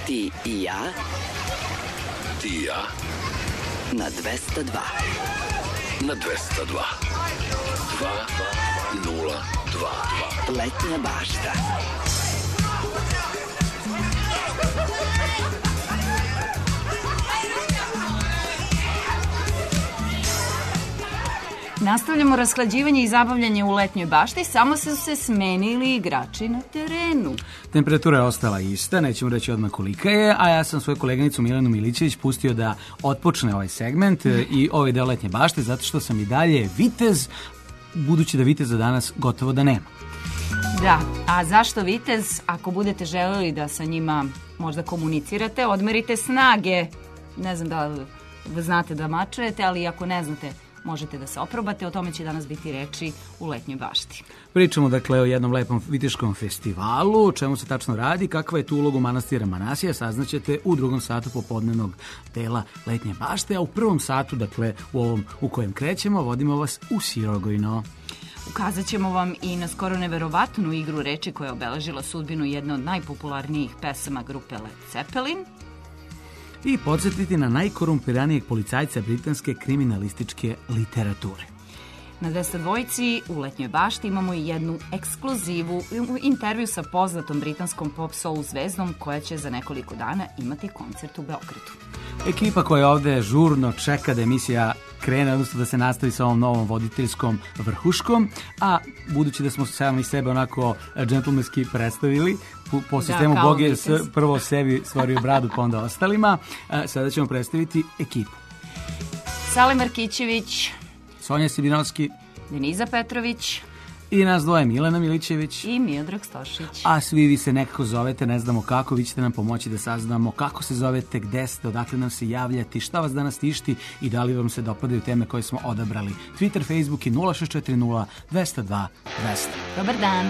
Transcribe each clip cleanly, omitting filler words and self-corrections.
Ti i ja. Ti i ja. Na 202. Na 202. 202. Letnja bašta. Nastavljamo rashlađivanje i zabavljanje u letnjoj bašti, samo su se smenili igrači na terenu. Temperatura je ostala ista, nećemo reći odmah kolika je, a ja sam svoju koleginicu Milenu Milićević pustio da otpočne ovaj segment i ovaj deo letnje bašte, zato što sam i dalje vitez, budući da viteza danas gotovo da nema. Da, a zašto vitez? Ako budete želeli da sa njima možda komunicirate, odmerite snage. Ne znam da li znate da mačujete, ali ako ne znate, možete da se oprobate, o tome će danas biti reči u letnjoj bašti. Pričamo dakle o jednom lepom viteškom festivalu, o čemu se tačno radi, kakva je tu ulogu manastira Manasija, saznaćete u drugom satu popodnevnog dela letnje bašte, a u prvom satu, dakle u ovom u kojem krećemo, vodimo vas u Sirogojno. Ukazat ćemo vam i na skoro neverovatnu igru reči koja je obeležila sudbinu jedne od najpopularnijih pesama grupe Led Zeppelin. I podsjetiti na najkorumpiranijeg policajca britanske kriminalističke literature. Na 202 u letnjoj bašti imamo i jednu ekskluzivu, intervju sa poznatom britanskom pop soul zvezdom koja će za nekoliko dana imati koncert u Beogradu. Ekipa koja ovde žurno čeka da emisija krene, odnosno da se nastavi sa ovom novom voditeljskom vrhuškom, a budući da smo sami sebe onako džentlmenski predstavili, po sistemu Bog je prvo sebi stvorio bradu, pa onda ostalima, sada ćemo predstaviti ekipu. Sale Markićević, Sonja Sibinovski, Deniza Petrović i nas dvoje, Milena Milićević i Miodrag Stošić. A svi vi se nekako zovete, ne znamo kako, vi ćete nam pomoći da saznamo kako se zovete, gde ste, odakle nam se javljati, šta vas danas tišti i da li vam se dopadaju teme koje smo odabrali. Twitter, Facebook i 0640 202 200. Dobar dan.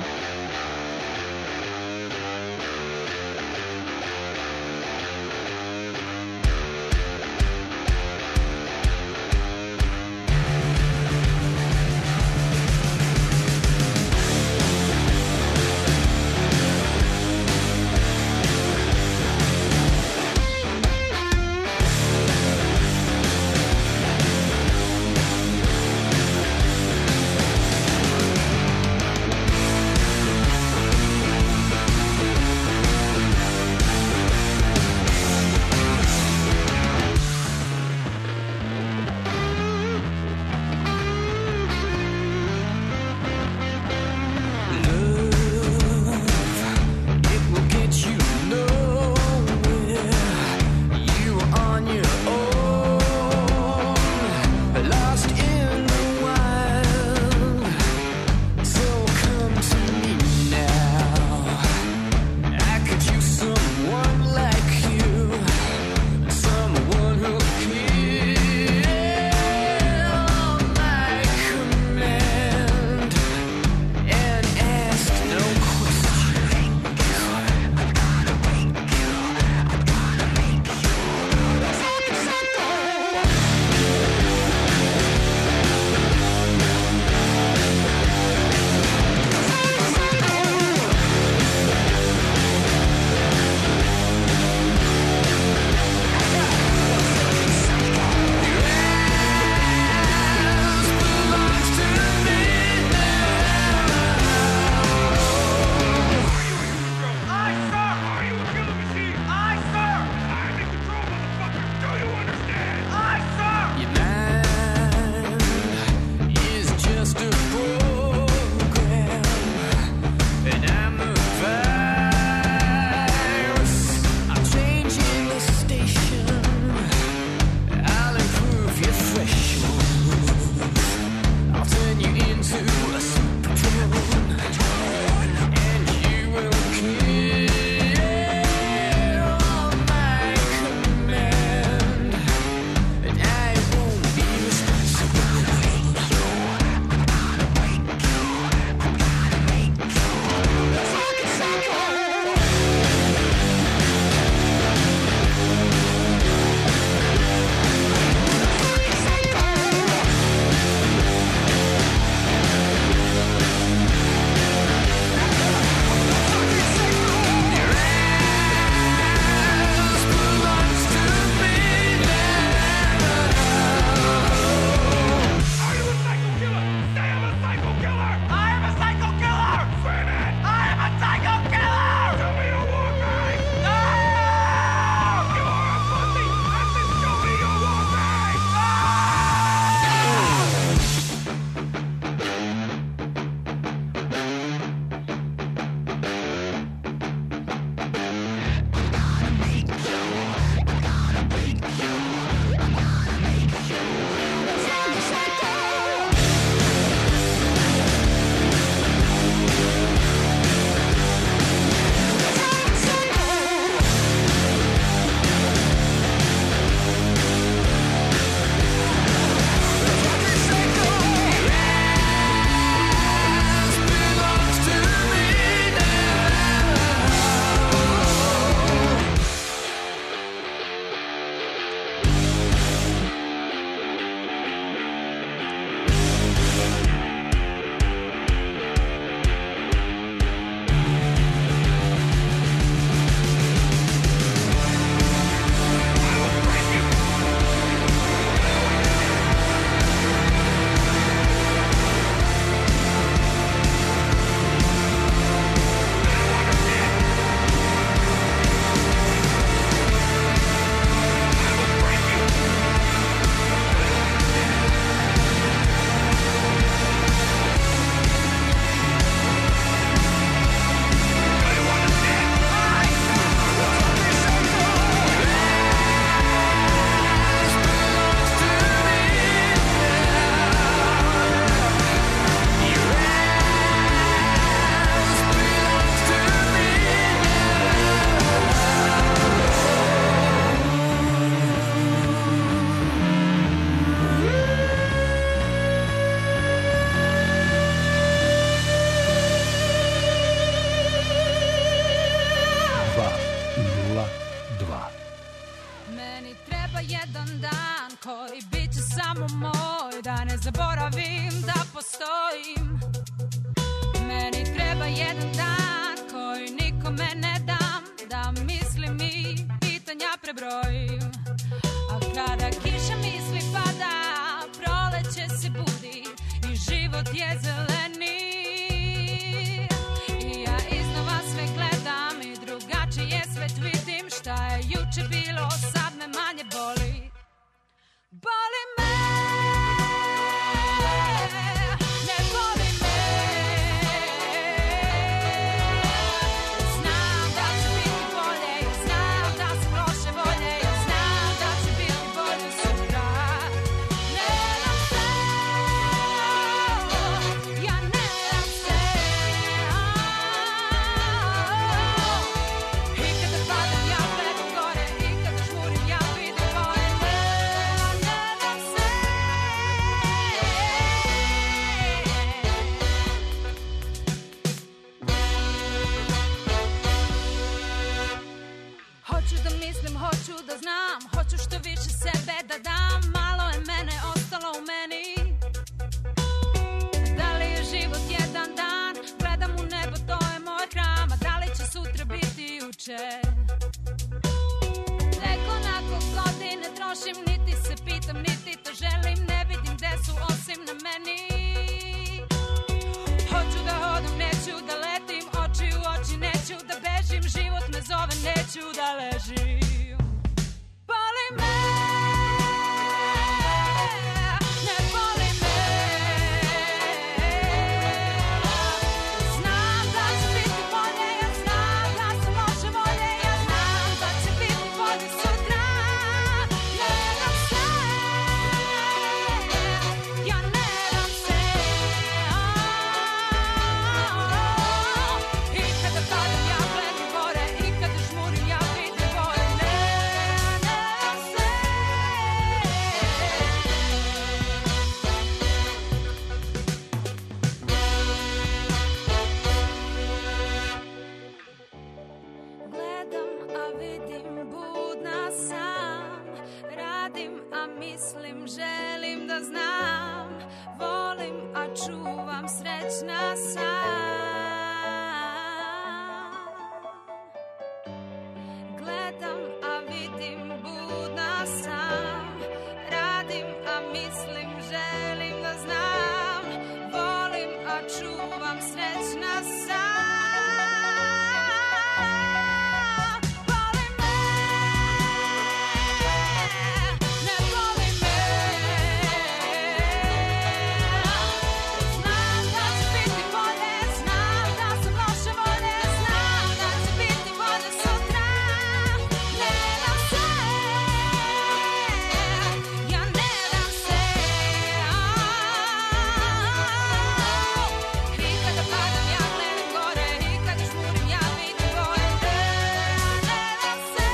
zaboravim da postojim. Meni treba jedan dan koji nikome ne dam, da mislim i pitanja prebrojim. A kada kiša misli pada, proleće se budi i život je zeleni. I ja iznova sve gledam i drugačije svet vidim. Šta je juče bilo, sad me manje boli. Boli me, ne boli me. Znam da će biti bolje, ja znam da sam loše volje, ja znam da će biti bolje sutra. Ne dam se, ja ne dam se. I kada padam ja gledam gore, i kada žmurim ja vidim boje. Ne dam se. Hoću da mislim, hoću da znam, hoću što više sebe da dam. Malo je mene ostalo u meni. Da li je život jedan dan? Gledam u nebo, to je moj hram. A da li će sutra biti juče? Nekoliko godine trošim, niti se pitam, niti to želim. Ne vidim gde su osim na meni. Hoću da hodam, neću da letim, oči u oči, neću da bežim. Život me zove, neću da ležim. Boli me, ne boli me. Znam da će biti bolje, ja znam da sam loše volje, ja znam da će biti bolje sutra. Ne dam se, ja ne dam se. I kada padam ja gledam gore, i kada žmurim ja vidim boje. Ne dam se. Gledam, a vidim, budna sam. Radim, a mislim, želim da znam. Volim, a čuvam, srećna sam. Gledam, a vidim, budna sam. Radim, a mislim, želim da znam. Volim, a čuvam, srećna sam. Boli me, ne boli me. Znam da će biti bolje, znam da sam loše volje, znam da će biti bolje sutra. Ne dam se, ja ne dam se. I kada padam ja gledam gore, i kada žmurim ja vidim boje. Ne dam se.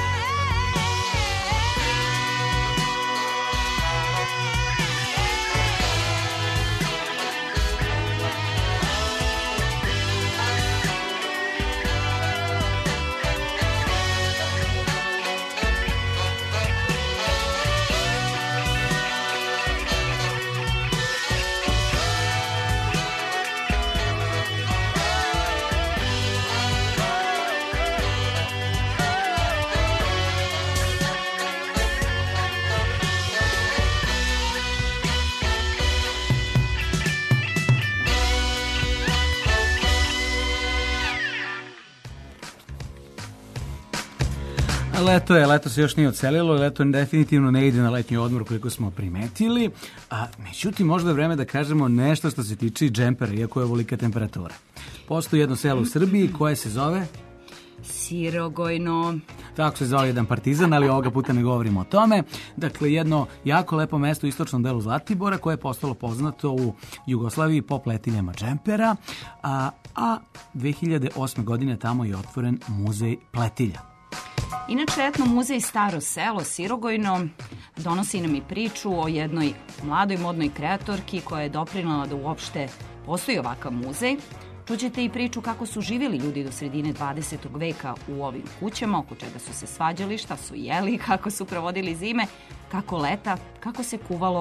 Leto se još nije odselilo, leto definitivno ne ide na letnji odmor koliko smo primetili, a međutim možda je vreme da kažemo nešto što se tiče džempera, iako je ovolika temperatura. Postoji jedno selo u Srbiji koje se zove Sirogojno. Tako se zove jedan partizan, ali ovoga puta ne govorimo o tome. Dakle, jedno jako lepo mesto u istočnom delu Zlatibora koje je postalo poznato u Jugoslaviji po pletiljama džempera, a 2008. godine tamo je otvoren muzej pletilja. Inače, etno muzej Staro selo Sirogojno donosi nam i priču o jednoj mladoj modnoj kreatorki koja je doprinala da uopšte postoji ovakav muzej. Čućete i priču kako su živjeli ljudi do sredine 20. veka u ovim kućama, oko čega su se svađali, šta su jeli, kako su provodili zime, kako leta, kako se kuvalo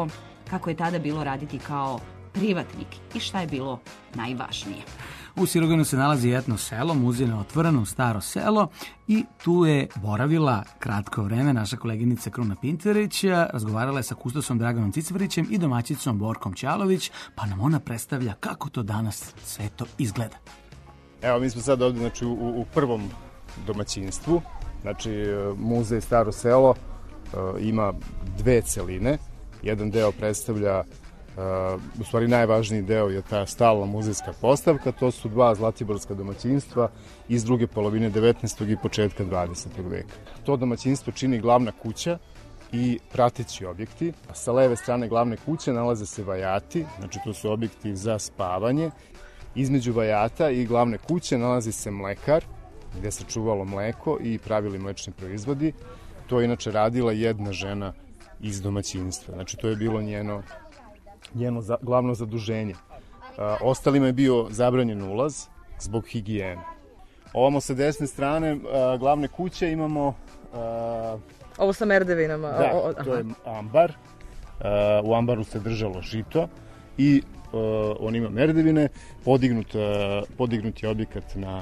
kako je tada bilo raditi kao privatnik i šta je bilo najvažnije. U Siroganu se nalazi etno selo, muzej na otvorenom, staro selo, i tu je boravila kratko vreme naša koleginica Kruna Pinterić, razgovarala je sa kustosom Draganom Cicvarićem i domaćicom Borkom Ćalović, pa nam ona predstavlja kako to danas sve to izgleda. Evo, mi smo sad ovde, znači, u prvom domaćinstvu. Znači, muzej Staro selo ima dve celine. Jedan deo predstavlja, u stvari najvažniji deo je ta stalna muzejska postavka, to su dva zlatiborska domaćinstva iz druge polovine 19. i početka 20. veka. To domaćinstvo čini glavna kuća i prateći objekti. Sa leve strane glavne kuće nalaze se vajati, znači to su objekti za spavanje. Između vajata i glavne kuće nalazi se mlekar, gde se čuvalo mleko i pravili mlečni proizvodi. To je inače radila jedna žena iz domaćinstva. Znači, to je bilo njeno glavno zaduženje. Ostalima je bio zabranjen ulaz zbog higijene. Ovamo sa desne strane glavne kuće imamo... Ovo sa merdevinama. Da, to je ambar. U ambaru se držalo žito i on ima merdevine. Podignut je objekat na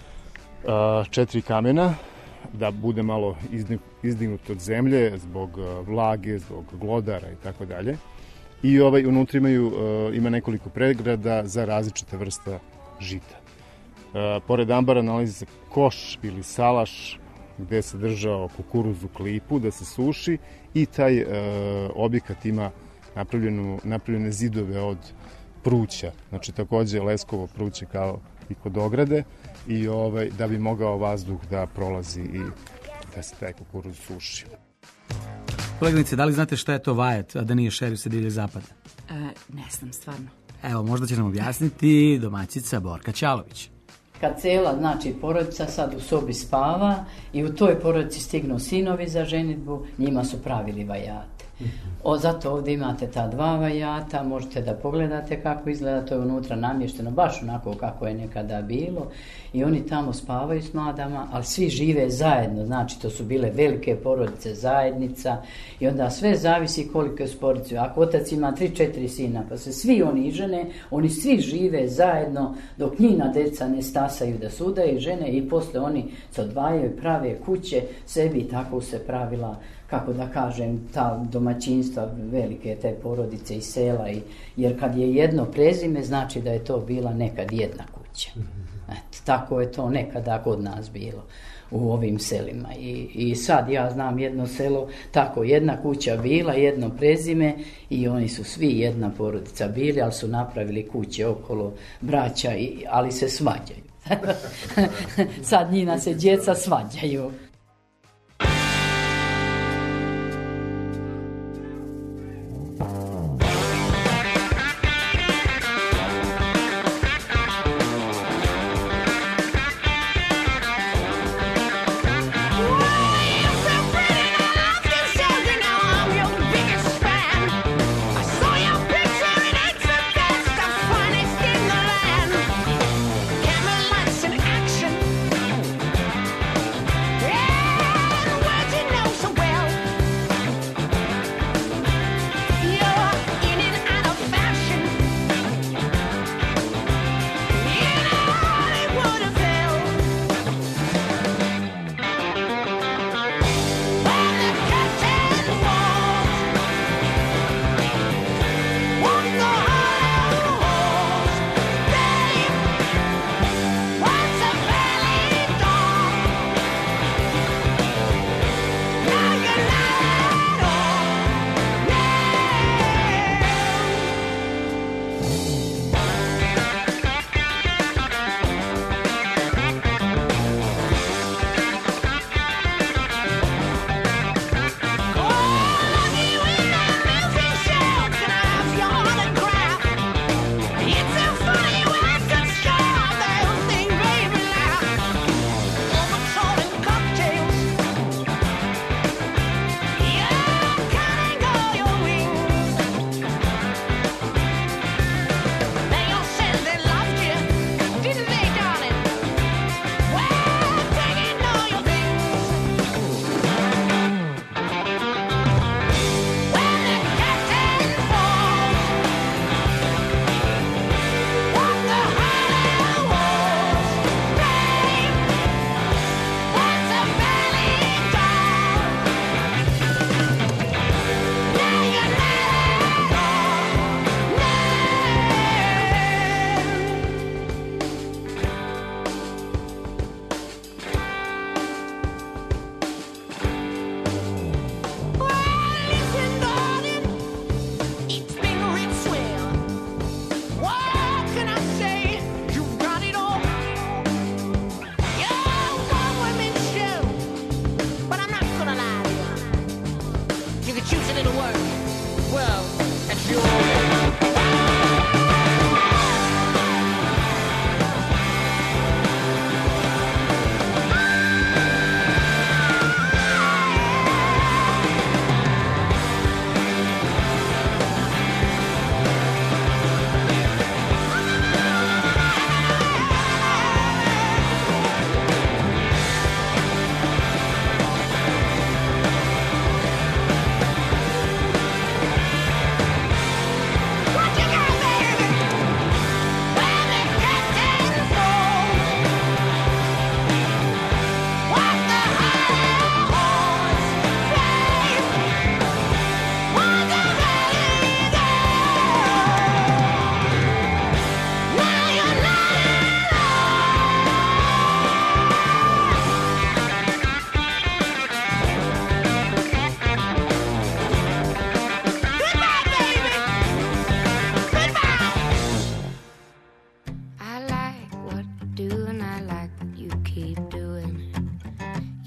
4 kamena, da bude malo izdignut od zemlje zbog vlage, zbog glodara i tako dalje. I unutra ima nekoliko pregrada za različite vrsta žita. Pored ambara nalazi se koš ili salaš gde se držao kukuruz u klipu da se suši i taj objekat ima napravljene zidove od pruća, znači takođe leskovo pruće kao i kod ograde i da bi mogao vazduh da prolazi i da se taj kukuruz suši. Koleginice, da li znate šta je to vajat, a da nije šerif sa divljeg zapada? Ne znam, stvarno. Evo, možda će nam objasniti domaćica Borka Ćalović. Kad cela, znači, porodica sad u sobi spava i u toj porodici stignu sinovi za ženidbu, njima su pravili vajate. Zato ovdje imate ta dva vajata, možete da pogledate kako izgleda, to je unutra namješteno, baš onako kako je nekada bilo i oni tamo spavaju s mladama, ali svi žive zajedno, znači to su bile velike porodice, zajednica i onda sve zavisi koliko je porodice. Ako otac ima 3-4 sina, pa se svi oni žene, oni svi žive zajedno dok njina deca ne stasaju da se udaju žene i posle oni se odvajaju, prave kuće, sebi tako se pravila, kako da kažem, ta domaćinstva, velike te porodice iz sela, jer kad je jedno prezime, znači da je to bila nekad jedna kuća. Eto, tako je to nekada kod nas bilo u ovim selima. I sad ja znam jedno selo, tako jedna kuća bila, jedno prezime i oni su svi jedna porodica bili, ali su napravili kuće okolo braća, ali se svađaju. Sad njina se djeca svađaju. Yeah!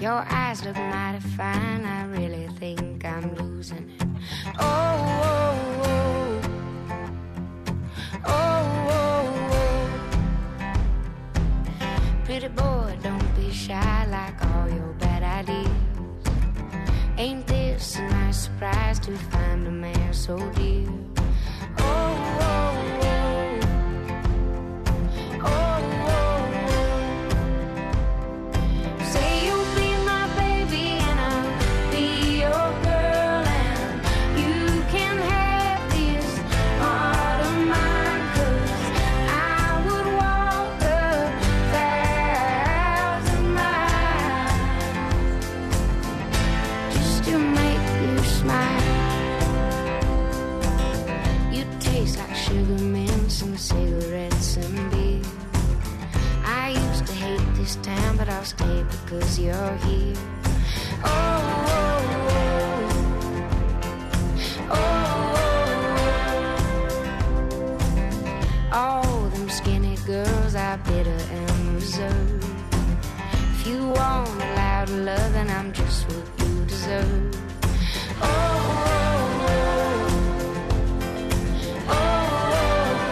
Your eyes look mighty fine, I really think I'm losing it. Oh, oh, oh. Oh, oh, oh. Pretty boy, don't be shy like all your bad ideas. Ain't this a nice surprise to find a man so dear? Oh, oh, oh. Oh, oh, oh. Say you'll be my baby and I'll be your girl, and you can have this heart of mine, 'cause I would walk 1,000 miles just to make you smile. You taste like sugar mints and cigarettes and beer. I used to hate this town, but I'll stay because you're here. Oh, oh, oh. Oh, oh, oh. All them skinny girls are bitter and reserved. If you want a loud love, then I'm just what you deserve. Oh, oh, oh. Oh, oh,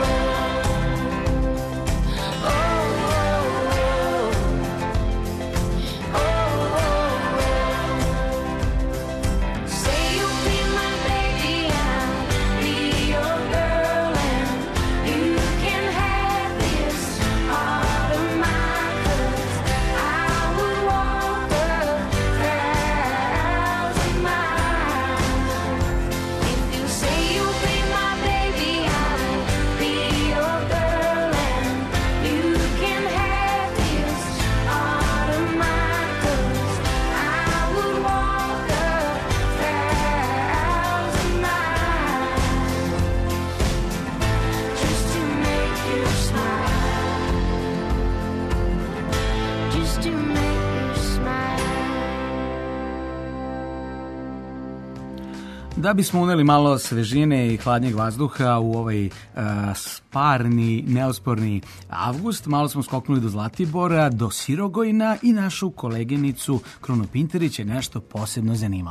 oh. Oh, oh, oh. Say you'll be my baby, I'll be your girl, and you can have this heart of mine, 'cause I would walk 1,000 miles. If you say you'll be my baby, I'll be your girl, and you can have this heart of mine, 'cause I would walk 1,000 miles just to make you smile, just to make you smile. Da bismo uneli malo svežine i hladnjeg vazduha u ovaj sparni, neosporni avgust, malo smo skoknuli do Zlatibora, do Sirogojna i našu koleginicu Krunu Pinterić je nešto posebno zanimalo.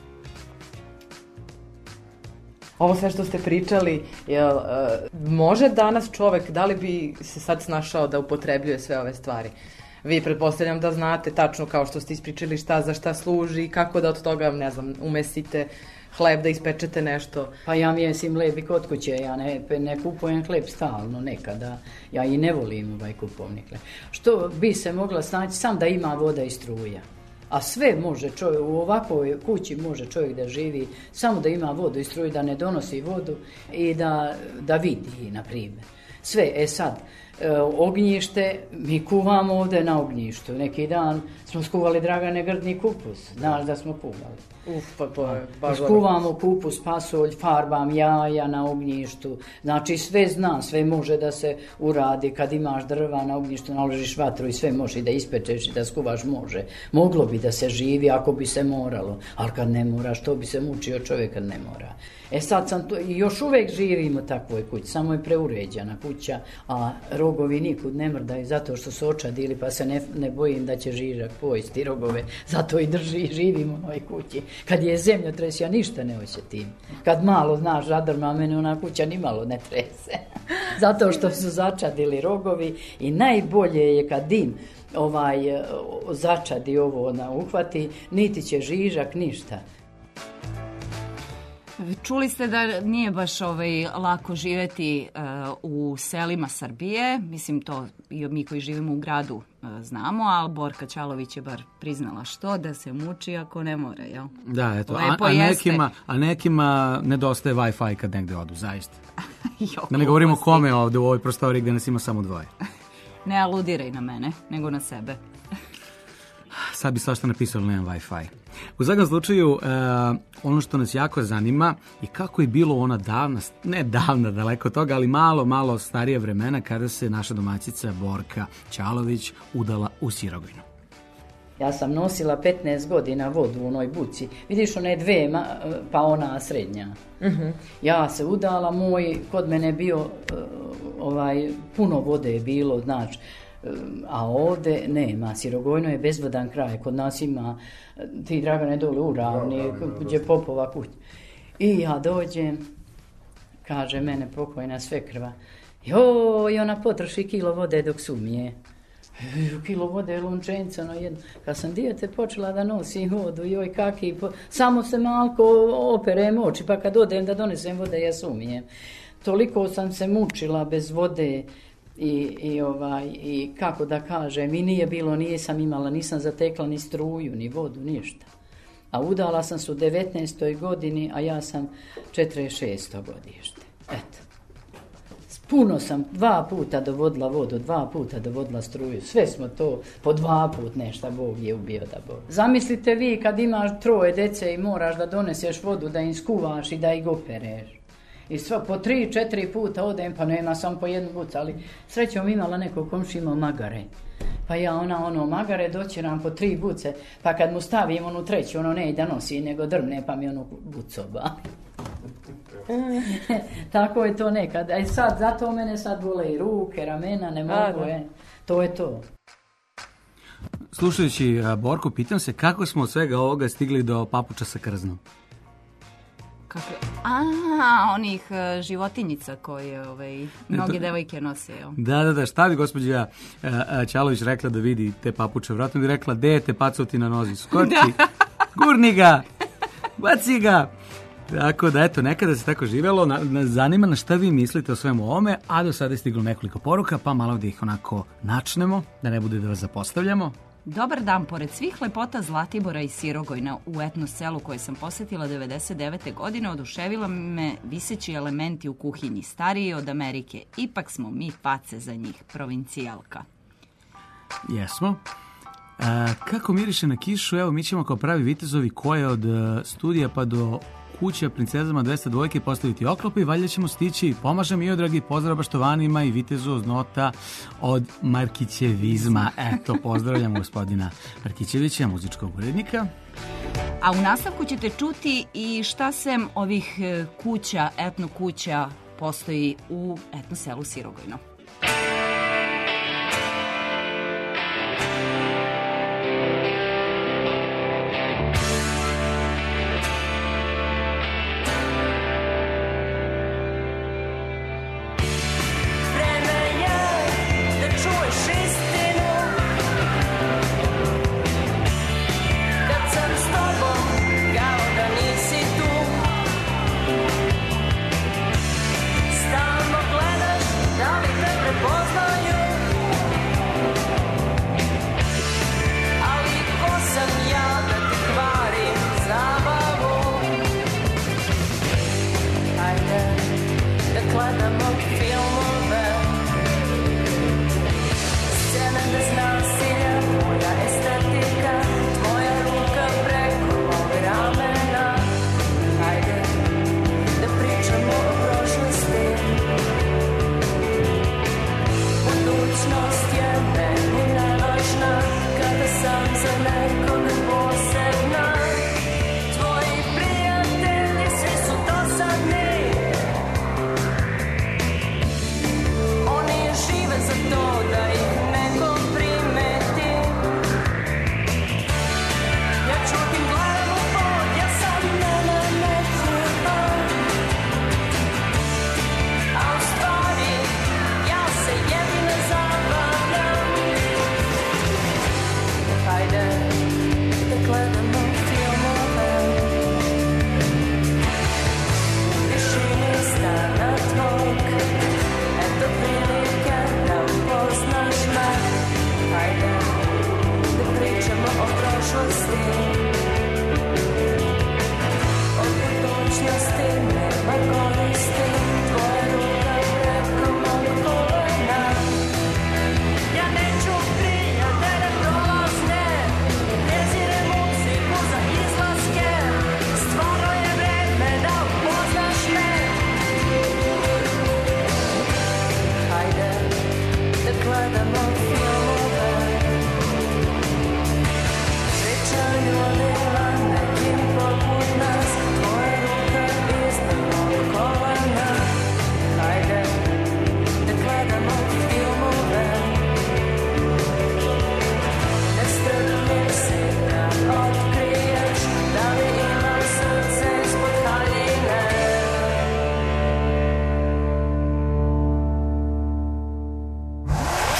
Ovo sve što ste pričali, jel, može danas čovek, da li bi se sad snašao da upotrebljuje sve ove stvari? Vi pretpostavljam da znate tačno, kao što ste ispričali, šta za šta služi, kako da od toga, ne znam, umesite hleb, da ispečete nešto. Pa ja mjesim hleb i kod kuće, ja ne kupujem hleb stalno nekada, ja i ne volim kupovni hleb. Što bi se mogla snaći, sam da ima voda i struja. A sve može čovjek, u ovakvoj kući može čovjek da živi, samo da ima vodu i struju, da ne donosi vodu i da vidi, na primjer. Sve, sad, ognjište, mi kuvamo ovdje na ognjištu. Neki dan smo skuvali, Dragane, grdni kupus, znaš da smo kuvali. Skuvamo kupus, pasulj, farbam jaja na ognjištu. Znači sve znam, sve može da se uradi. Kad imaš drva na ognjištu, naložiš vatru i sve može da ispečeš i da skuvaš, može. Moglo bi da se živi ako bi se moralo, ali kad ne mora, što bi se mučio čovjek kad ne mora. Sad sam to, i još uvijek živimo u takvoj kući, samo je preuređena kuća, a rogovi nikud ne mrdaju zato što su očadili, pa se ne bojim da će žižak pojesti rogove, zato i živimo u ovoj kući. Kad je zemljotres, ja ništa ne osjetim. Kad malo, znaš, žadrma, mene ona kuća ni malo ne trese. Zato što su začadili rogovi i najbolje je kad dim začadi ovo uhvati, niti će žižak, ništa. Čuli ste da nije baš lako živjeti u selima Srbije, mislim to i mi koji živimo u gradu znamo, ali Borka Ćalović je bar priznala što, da se muči ako ne mora, jel? Da, eto, a nekima nedostaje Wi-Fi kad negde odu, zaista. Da ne govorimo kome ovde u ovoj prostoriji gde nas ima samo dvoje. Ne aludiraj na mene, nego na sebe. Sad bi svašta napisao, ali nemam Wi-Fi. U svakom slučaju, ono što nas jako zanima i kako je bilo ona davna, ne davna, daleko od toga, ali malo starije vremena kada se naša domaćica Borka Ćalović udala u Sirogojnu. Ja sam nosila 15 godina vodu u onoj buci. Vidiš, one dve, pa ona srednja. Uh-huh. Ja se udala, kod mene je bio, puno vode je bilo, znači, A ovde nema, Sirogojno je bezvodan kraj, kod nas ima, ti Dragane dole u Ravni, gdje Popova kuć. I ja dođem, kaže mene pokojna svekrva, joj, ona potroši kilo vode dok sumije. Kilo vode, lončenca na jedno. Kad sam dijete počela da nosim vodu, joj kaki, samo se malko operem oči, pa kad odem da donesem vode, ja sumijem. Toliko sam se mučila bez vode i kako da kažem, i nije bilo, nisam imala, nisam zatekla ni struju, ni vodu, ništa. A udala sam se u 19. godini, a ja sam 46. godište. Eto. Puno sam 2 puta dovodila vodu, 2 puta dovodila struju, sve smo to po 2 put nešto, Bog je ubio da Bog. Zamislite vi kad imaš 3 dece i moraš da doneseš vodu, da im skuvaš i da ih opereš. I sve po 3-4 puta odem, pa nema sam po jednu bucu, ali srećom imala neko komši imao magare. Pa ja magare doći nam po 3 buce, pa kad mu stavim onu treću, ono ne i da nosi, nego drvne, pa mi onu bucoba. Tako je to nekad. Sad, zato mene sad bole i ruke, ramena, ne mogu, to je to. Slušajući Borku, pitam se kako smo od svega ovoga stigli do papuča sa krznom? Onih životinjica koje mnoge devojke nose. Da, šta bi gospođa Ćalović rekla da vidi te papuče? Vratno bi rekla, de te pacoti na nozi, skoči, gurni ga, baci ga. Tako da, eto, nekada se tako živelo. Zanima nas šta vi mislite o svemu ovome, a do sada je stiglo nekoliko poruka, pa malo da ih onako načnemo, da ne bude da vas zapostavljamo. Dobar dan, pored svih lepota Zlatibora i Sirogojna u etno selu koje sam posetila 99. godine, oduševila me viseći elementi u kuhinji, stariji od Amerike. Ipak smo mi face za njih, provincijalka. Jesmo. Kako miriše na kišu, evo mi ćemo kao pravi vitezovi koje od studija pa do kuća princezama 202 postaviti oklop i valjda ćemo stići. Pomažem i odragi pozdrav baštovanima i vitezu od nota od Markićevizma. Eto, pozdravljamo gospodina Markićevića, muzičkog urednika. A u nastavku ćete čuti i šta sem ovih kuća, etno kuća, postoji u etno selu Sirogojno. Hajde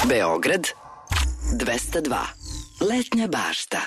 Beograd 202. Letnja bašta.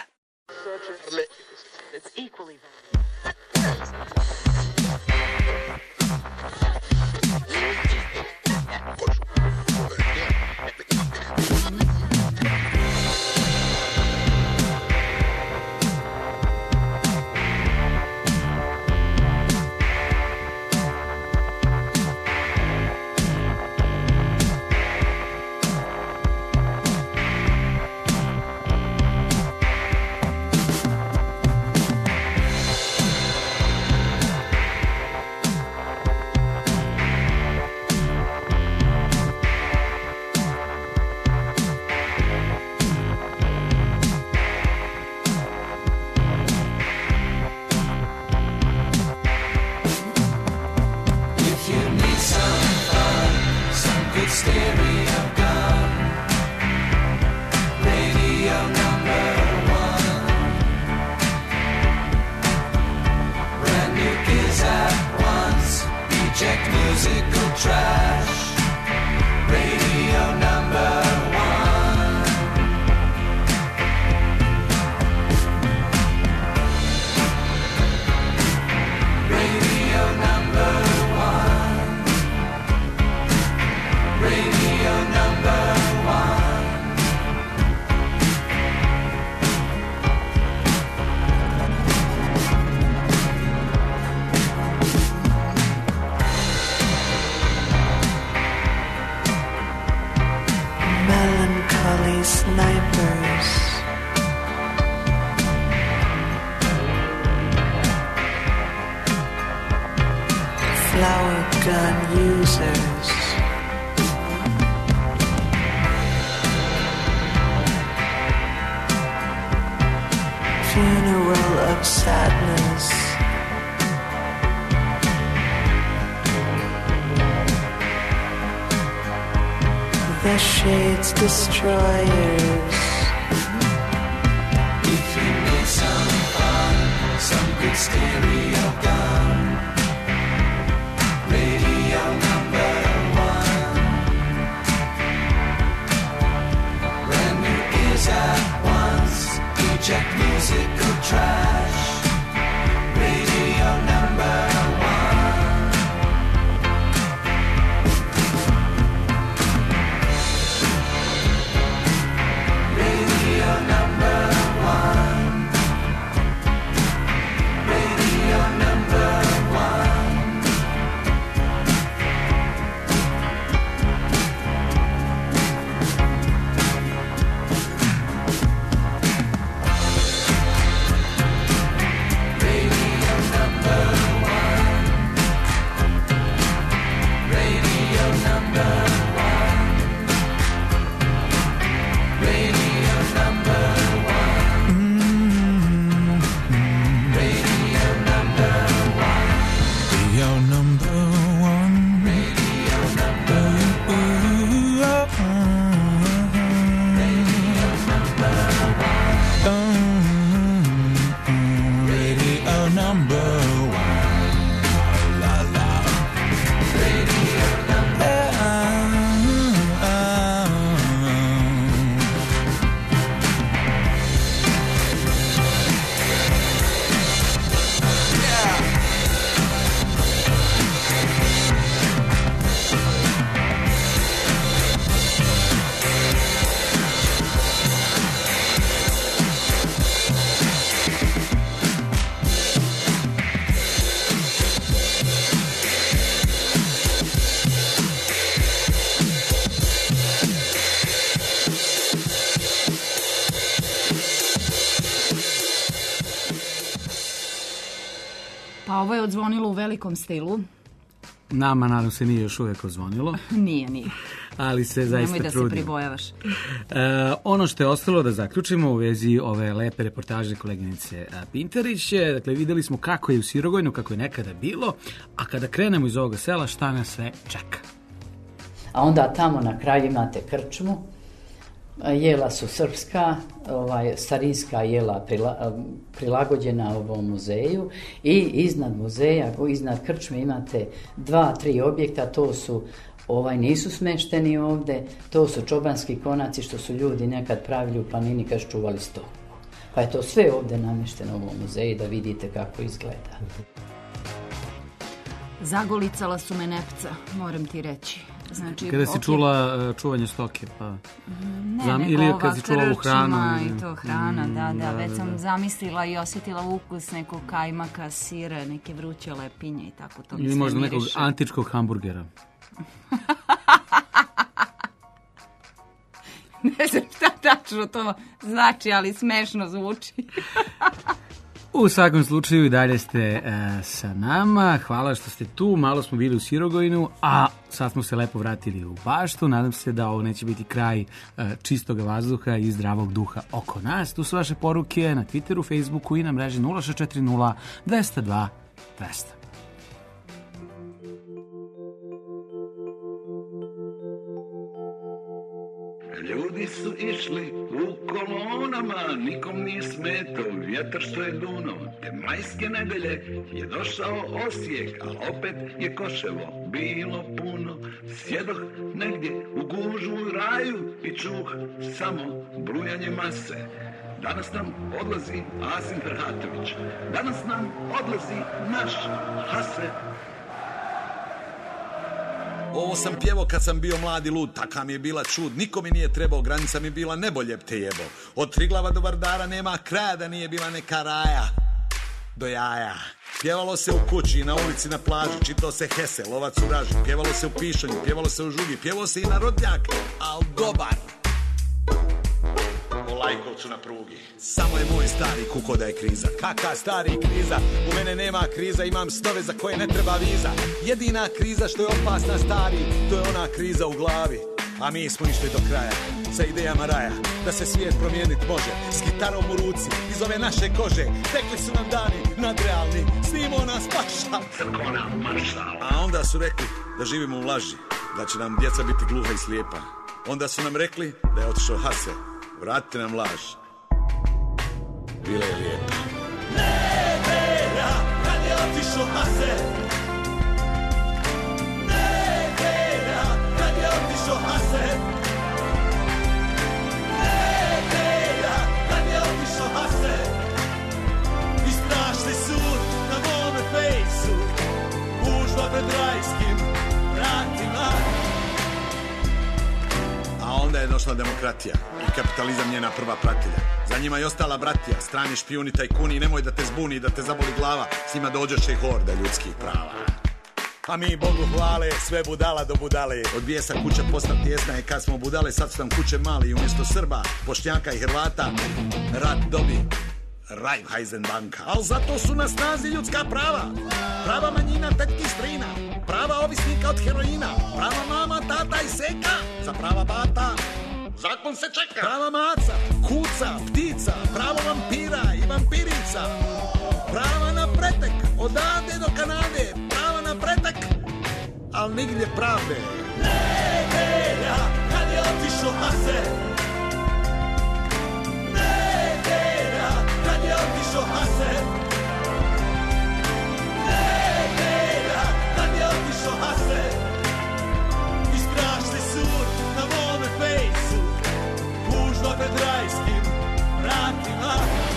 Destroyers. If you need some fun, some good stereo gun, radio number one. Brand new ears at once, eject musical trash. Radio number one. Radio number one. Radio number one. Radio number one. Radio number one. Radio number one. Radio number one. Radio number one. Radio number Radio number one. La la. Radio number Pa ovo je odzvonilo u velikom stilu. Nama, nadam se, nije još uvijek odzvonilo. Nije. Ali se zaista Nemoj da trudimo. se pribojavaš. Ono što je ostalo da zaključimo u vezi ove lepe reportaže koleginice Pintarić, dakle videli smo kako je u Sirogojnu, kako je nekada bilo, a kada krenemo iz ovoga sela, šta nas sve čeka? A onda tamo na kraju imate krčmu, jela su srpska, starinska jela prilagođena ovom muzeju i iznad muzeja, iznad krčme imate 2-3 objekta, to su Nisu smešteni ovde, to su čobanski konaci što su ljudi nekad pravili u planini kad su čuvali stoku. Pa je to sve ovde namješteno u ovom muzeju da vidite kako izgleda. Zagolicala su me nepca, moram ti reći. Znači, kada si čula čuvanje stoke, pa... Ili kad si čula u hranu. I to hrana, da. Već sam zamislila i osjetila ukus nekog kajmaka, sira, neke vruće lepinje i tako to. Ili možda nekog antičkog hamburgera. Ne znam šta tačno to znači, ali smešno zvuči. U svakom slučaju i dalje ste sa nama. Hvala što ste tu. Malo smo bili u Sirogojinu, a sad smo se lepo vratili u baštu. Nadam se da ovo neće biti kraj čistog vazduha i zdravog duha oko nas. Tu su vaše poruke na Twitteru, Facebooku i na mreži 0640 202 200. Ljudi su išli u kolonama, nikom nije smetao vjetar što je duno. Te majske nedelje je došao Osijek, a opet je Koševo bilo puno. Sjedoh negdje u gužu u raju i čuh samo brujanje mase. Danas nam odlazi Asim Ferhatović, danas nam odlazi naš Hase. Ovo sam pjevao kad sam bio mladi lud, taka mi je bila čud, niko mi nije trebao, granica mi je bila nebo, ljep te jebo. Od Triglava do Vardara nema kraja da nije bila neka raja do jaja. Pjevalo se u kući, na ulici, na plaži, čitao se Hese, Lovac u raži, pjevalo se u Pišanju, pjevalo se u Žugi, pjevalo se i na Rodnjak, al dobar. O Lajkovcu na prugi. Samo je moj stari kuko da je kriza. Kaka stari kriza, u mene nema kriza, imam snove za koje ne treba viza. Jedina kriza što je opasna stari, to je ona kriza u glavi. A mi smo išli do kraja, sa idejama raja, da se svijet promijenit može, s gitarom u ruci, iz ove naše kože. Tekli su nam dani nadrealni, snimo nas paša. A onda su rekli da živimo u laži, da će nam djeca biti gluha i slijepa. Onda su nam rekli da je otišao Hase. Vratite nam laž. Bila je lijepa. Nedelja, kad je otišao Hase. Nedelja, kad je otišao Hase. Nedelja, kad je otišao Hase. I strašni sud na mome fejsu, gužva pred rajskim vratima. A onda je došla demokratija i kapitalizam njena prva pratilja. Za njima i ostala bratija, strani špijuni, tajkuni, nemoj da te zbuni, da te zaboli glava, s njima dođeše i horda ljudskih prava. A mi Bogu hvale, sve budala do budale. Od bijesa kuća posta tjesna je kad smo budale, sad su nam kuće mali, umjesto Srba, Bošnjaka i Hrvata, rat dobi Raiffeisenbanka. Al zato su na snazi ljudska prava. Prava manjina, tetki, strina. Prava ovisnika od heroina. Prava mama, tata i seka. Za prava bata zakon se čeka. Prava maca, kuca, ptica. Pravo vampira i vampirica. Prava na pretek, odavde do Kanade. Prava na pretek, al nigdje pravde. Nedelja, kad je otišao Hase. Nedelja, kad je otišao Hase. Nedelja, kad je otišao Hase. I strašni sud na mome fejsu, gužva pred rajskim vratima.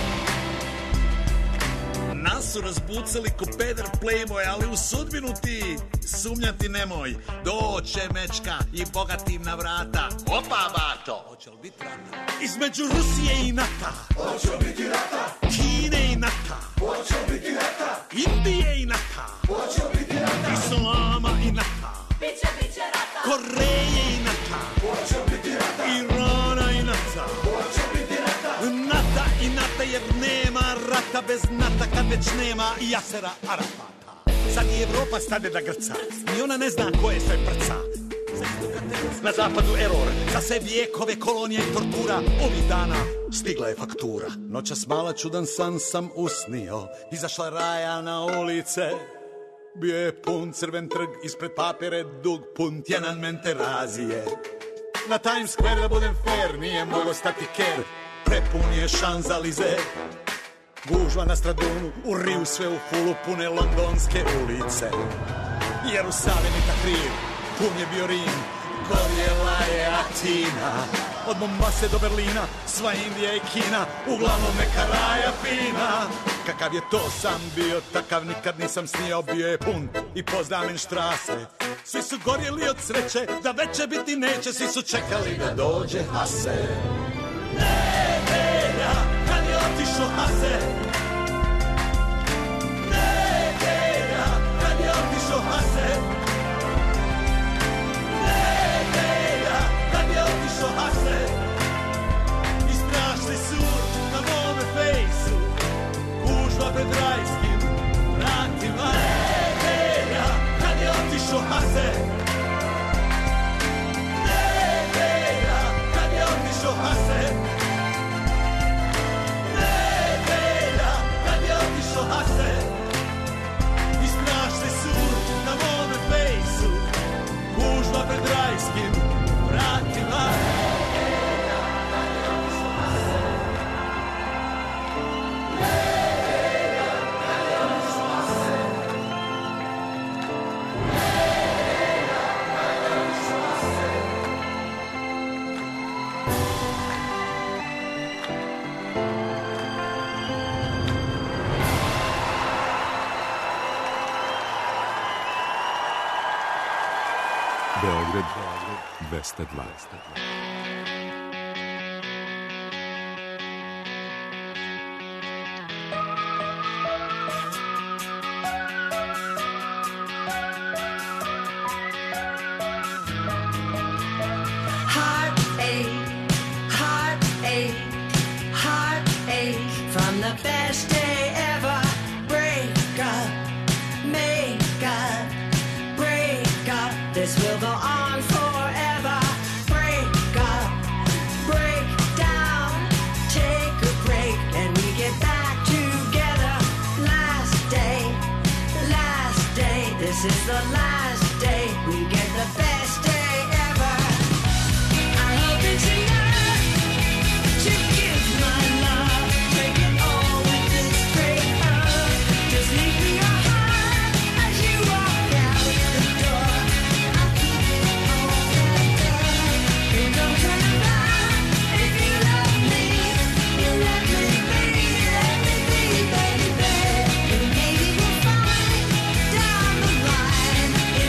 Nas su razbucali ko peder playboy, ali u sudbinu ti sumnjati nemoj. Doće mečka i bogatim na vrata. Opa, bato! Hoće li biti rata? Između Rusije i NATO. Hoće li biti rata? Kine i NATO. Hoće li biti rata? Indije i NATO. Hoće li biti rata? Islama i NATO. Biće rata. Koreje i NATO. Hoće li biti rata? Irana i NATO. Hoće li biti rata? NATO i NATO, jer nema rata bez NATO kad već nema Jasera Arafata. Sad i Evropa stade da grca, ni ona ne zna ko je sve prca. Na zapadu error, za sve vijekove kolonija i tortura, ovih dana stigla je faktura. Noćas mala čudan san sam usnio, izašla raja na ulice. Bio je pun crven trg, ispred papire dug pun Tiananmen Terazije. Na Times Square, da budem fair, nije mogo stati ker, prepun je Champs-Élysées. Gužva na Stradunu, u Riju sve u fulu, pune londonske ulice. Jerusalim i Tahrir, kum je bio Rim, gorjela je Atina. Od Mombase do Berlina, sva Indija i Kina, uglavnom neka raja fina. Kakav je to sam bio, takav nikad nisam snio, bio je pun i Pozdamen štrase. Svi su gorjeli od sreće, da veće biti neće, svi su čekali da dođe Hase. Nedelja, kad je otišao Hase. Nedelja, kad je otišao Hase. Nedelja, kad je otišao Hase. I strašni sud na mome fejsu, gužva pred rajskim vratima. Nedelja, kad je otišao Hase. Nedelja, kad je otišao Hase. Nedelja, kad je otišao Hase. I strašni sud na mome fejsu, gužva pred rajskim vratima. Beograd 202. From the best day ever. Break up, make up, break up. This will go on forever. Break up, break down, take a break, and we get back together. Last day, this is the last day. We get the best day ever. I hope it's enough to give my love. Take it all with this break up. Just leave me your heart as you walk out the door. I'll keep it all wrapped up. And don't turn around if you love me. You let me be, baby. And maybe we'll find down the line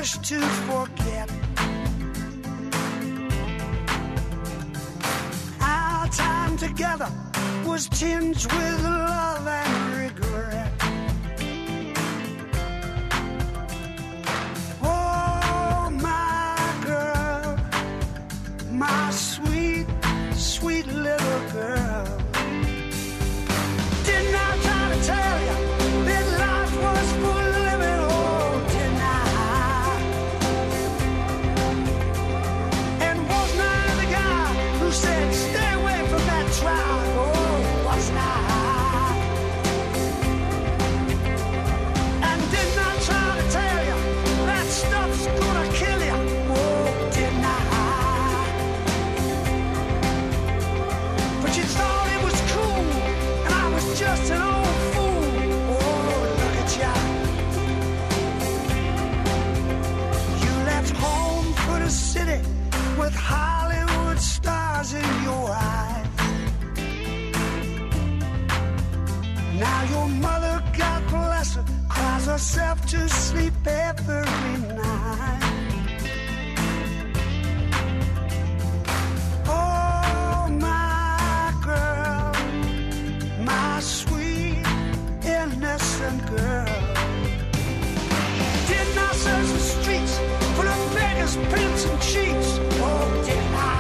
wish to forget. Our time together was tinged with love and regret. Oh, my girl, my sweet, sweet little girl. Didn't I try to tell you that life was for living? Oh, didn't I? And wasn't I the guy who said, stay away from that tribe? Oh, wasn't I? And didn't I try to tell you that stuff's gonna kill you? Oh, didn't I? But you thought it was cool, and I was just an old fool. Oh, look at ya. You left home for the city with Hollywood stars in your eyes. Now your mother, God bless her, cries herself to sleep every night. Oh, my girl, my sweet, innocent girl. Didn't I search the streets for the beggars, pimps, and cheats? Oh, didn't I?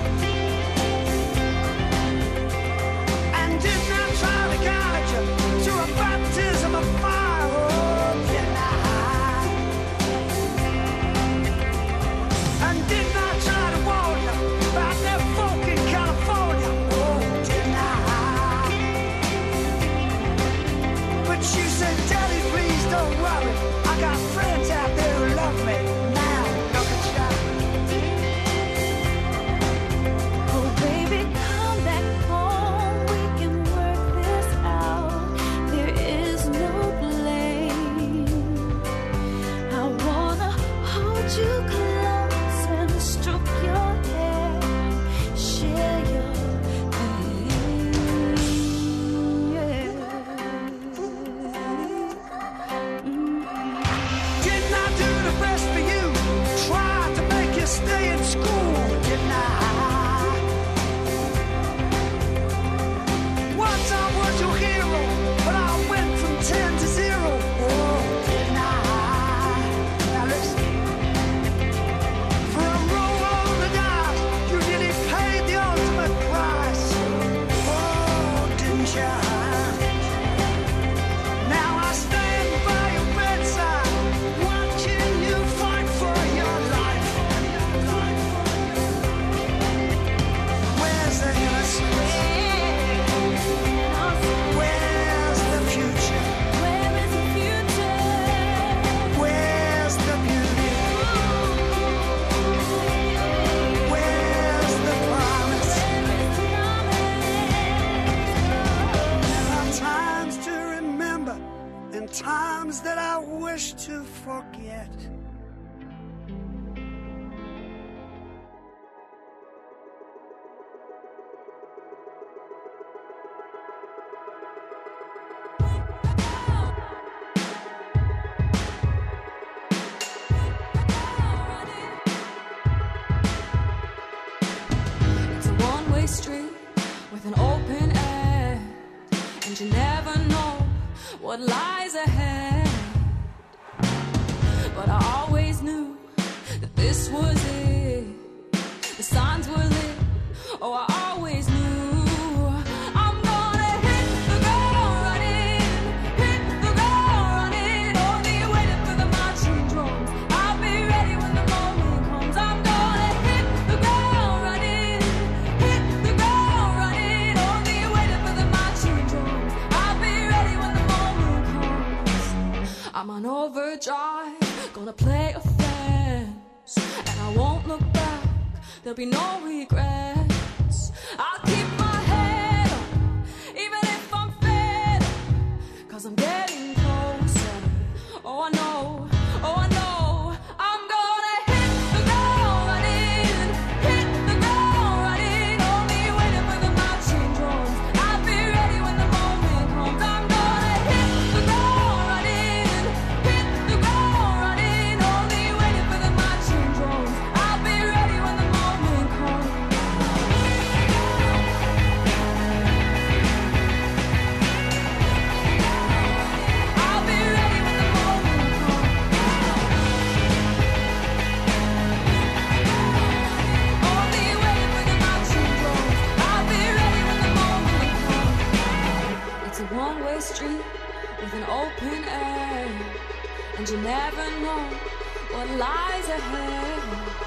And didn't I try to guide you to a baptism of fire? Oh, didn't I? And didn't I try to warn you about that folk in California? Oh, didn't I? But you said, Daddy, please don't worry. I got friends out there who love me. Now, look at you. Oh, baby, come back home. We can work this out. There is no blame. I wanna hold you close and stroke your hair, share your pain. Didn't I do the best for you? Try to make you stay in school, didn't I? Once I was your hero, but I went from 10 to 0. Oh, didn't I? Now listen. For a roll on the dice, you nearly paid the ultimate price. Oh, didn't you? Now I stand by your bedside, watching you fight for your life. Where's the innocence? Where's the future? Where is the future? Where's the beauty? Where's the promise? There are times to remember and times that I wish to forget. It's a one-way street with an open end, and you never know what lies ahead. But I always knew that this was it. The signs were lit. Oh, I always knew. I'm gonna hit the ground running, hit the ground running. Only waiting for the marching drums. I'll be ready when the moment comes. I'm gonna hit the ground running, hit the ground running. Only waiting for the marching drums. I'll be ready when the moment comes. I'm on overdrive, gonna play offense, and I won't look back. There'll be no regrets. I'll keep my head up, even if I'm fed up, 'cause I'm getting closer. Oh, I know, oh, I know. I'm gonna hit the ground running, hit the ground running. Only waiting for the marching drums. I'll be ready when the moment comes. I'm gonna hit the ground running, hit the ground running. Only waiting and you never know what lies ahead.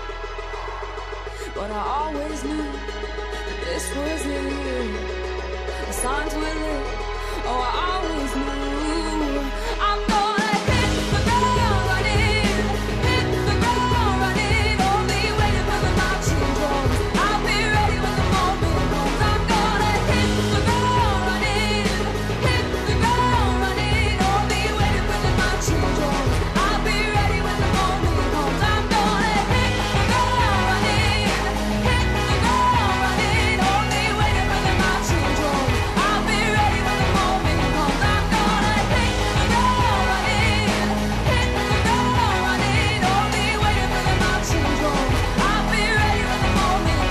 But I always knew that this was it. The signs were lit. Oh, I always knew. I'm gonna hit the ground running, hit the ground running. Only waiting for the marching drums. I'll be ready when the moment comes. I'm gonna hit the ground running, hit the ground running. Only waiting for the marching drums. I'll be ready when the moment comes. I'm gonna hit the ground running, hit the ground running. Only waiting for the marching drums. I'll be ready when the moment comes. I'm gonna hit the ground running, hit the ground running. Only waiting for the marching drums. I'll be ready when the moment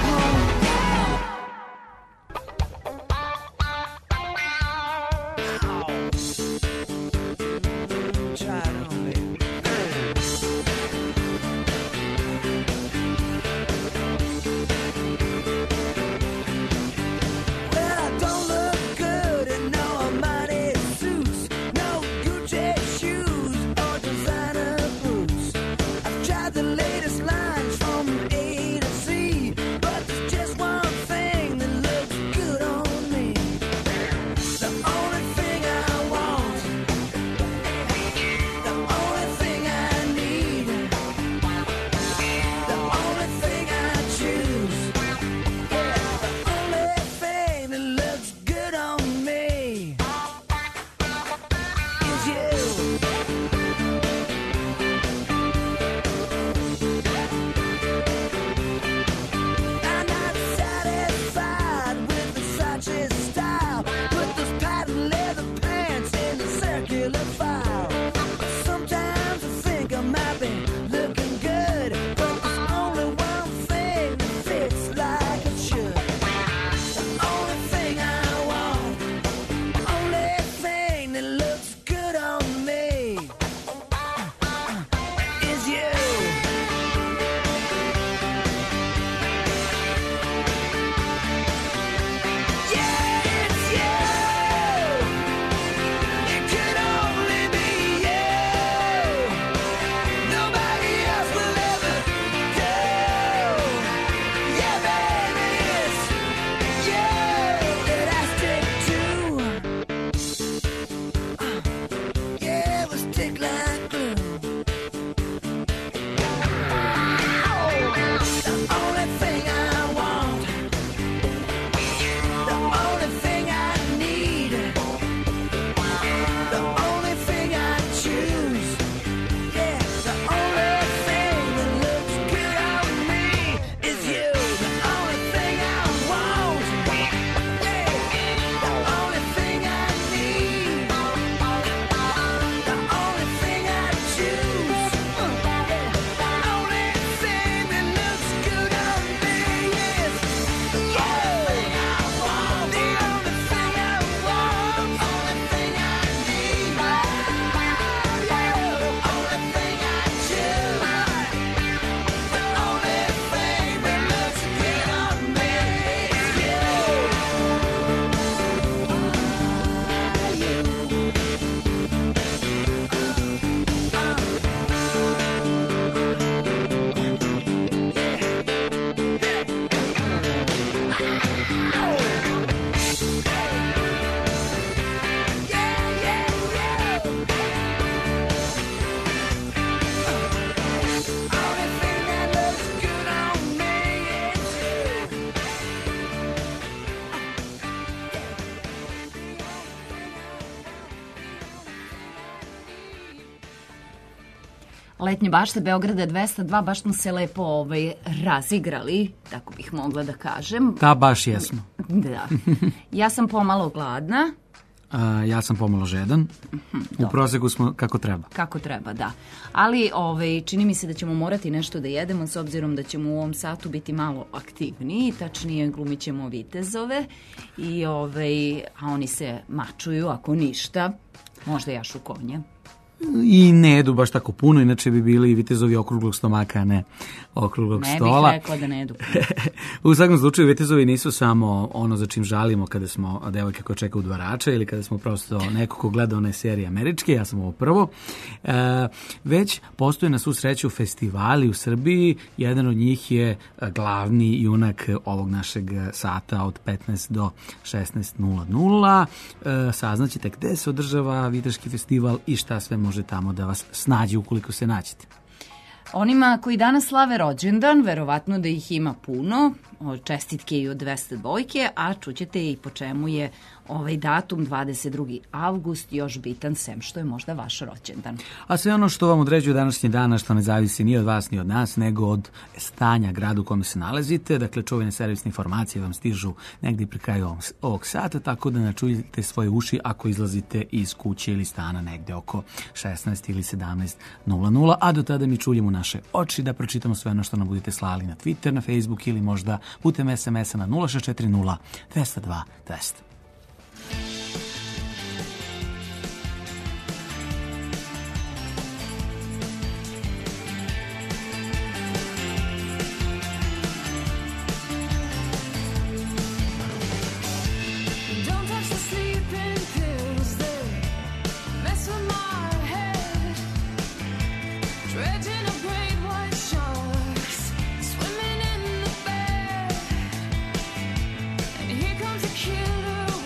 comes. Try it on, baby. Well, I don't look good in no money suits, no Gucci shoes or designer boots. I've tried the latest lines from A to Z, but there's just one thing that looks good on me. The only thing I want, the only thing I need, the only thing I choose. Yeah, the only thing that looks good on me is you. I'm not satisfied with Versace style. Put those patent leather pants in the circular file. Sometimes I think I might be looking good, but there's only one thing that fits like it should. The only thing I want, the only thing that looks good on me is you. Yeah, it's you. It could only be you. Nobody else will ever do. Yeah, baby, it's you that I stick to. Yeah, we stick like glue. The only thing I want, the only thing I need, the only thing I choose. Yeah, the only thing that looks good on me is you. The only thing I want, yeah, the only thing I need, the only thing I choose. Yeah, the only thing that looks good on me is you. The only thing I want, the only thing I need, the only thing I choose. The only thing that looks good on me is Letnje bašte Beograda 202, baš smo se lepo razigrali, tako bih mogla da kažem. Da, baš jesmo. Da. Ja sam pomalo gladna. Ja sam pomalo žedan. U proseku smo kako treba. Kako treba, da. Ali čini mi se da ćemo morati nešto da jedemo s obzirom da ćemo u ovom satu biti malo aktivniji, tačnije glumit ćemo vitezove a oni se mačuju ako ništa, možda jašu konje. i ne jedu baš tako puno, inače bi bili vitezovi okruglog stomaka, a ne okruglog stola. Ne bih rekao da ne jedu. U svakom slučaju, vitezovi nisu samo ono za čim žalimo kada smo devojke koja čeka udvarača ili kada smo prosto neko ko gleda one serije američke, ja sam ovo prvo, već postoje na svu sreću festivali u Srbiji. Jedan od njih je glavni junak ovog našeg sata od 15 do 16:00. Saznaćete gde se održava Viteški festival i šta sve može tamo da vas snađe ukoliko se nađete. Onima koji danas slave rođendan, verovatno da ih ima puno, čestitke i od 202, a čućete i po čemu je ovaj datum 22. avgust još bitan, sem što je možda vaš rođendan. A sve ono što vam određuje današnji dana, što ne zavisi ni od vas ni od nas, nego od stanja grada u kome se nalazite, dakle čuvene servisne informacije vam stižu negdje pri kraju ovog sata, tako da načujete svoje uši ako izlazite iz kuće ili stana negdje oko 16 ili 17:00, a do tada mi čuljemo naše oči da pročitamo sve ono što nam budete slali na Twitter, na Facebook ili možda putem SMS-a na 0640 202 200. Don't touch the sleeping pills, they mess with my head. Dredging up great white sharks, swimming in the bed. And here comes a killer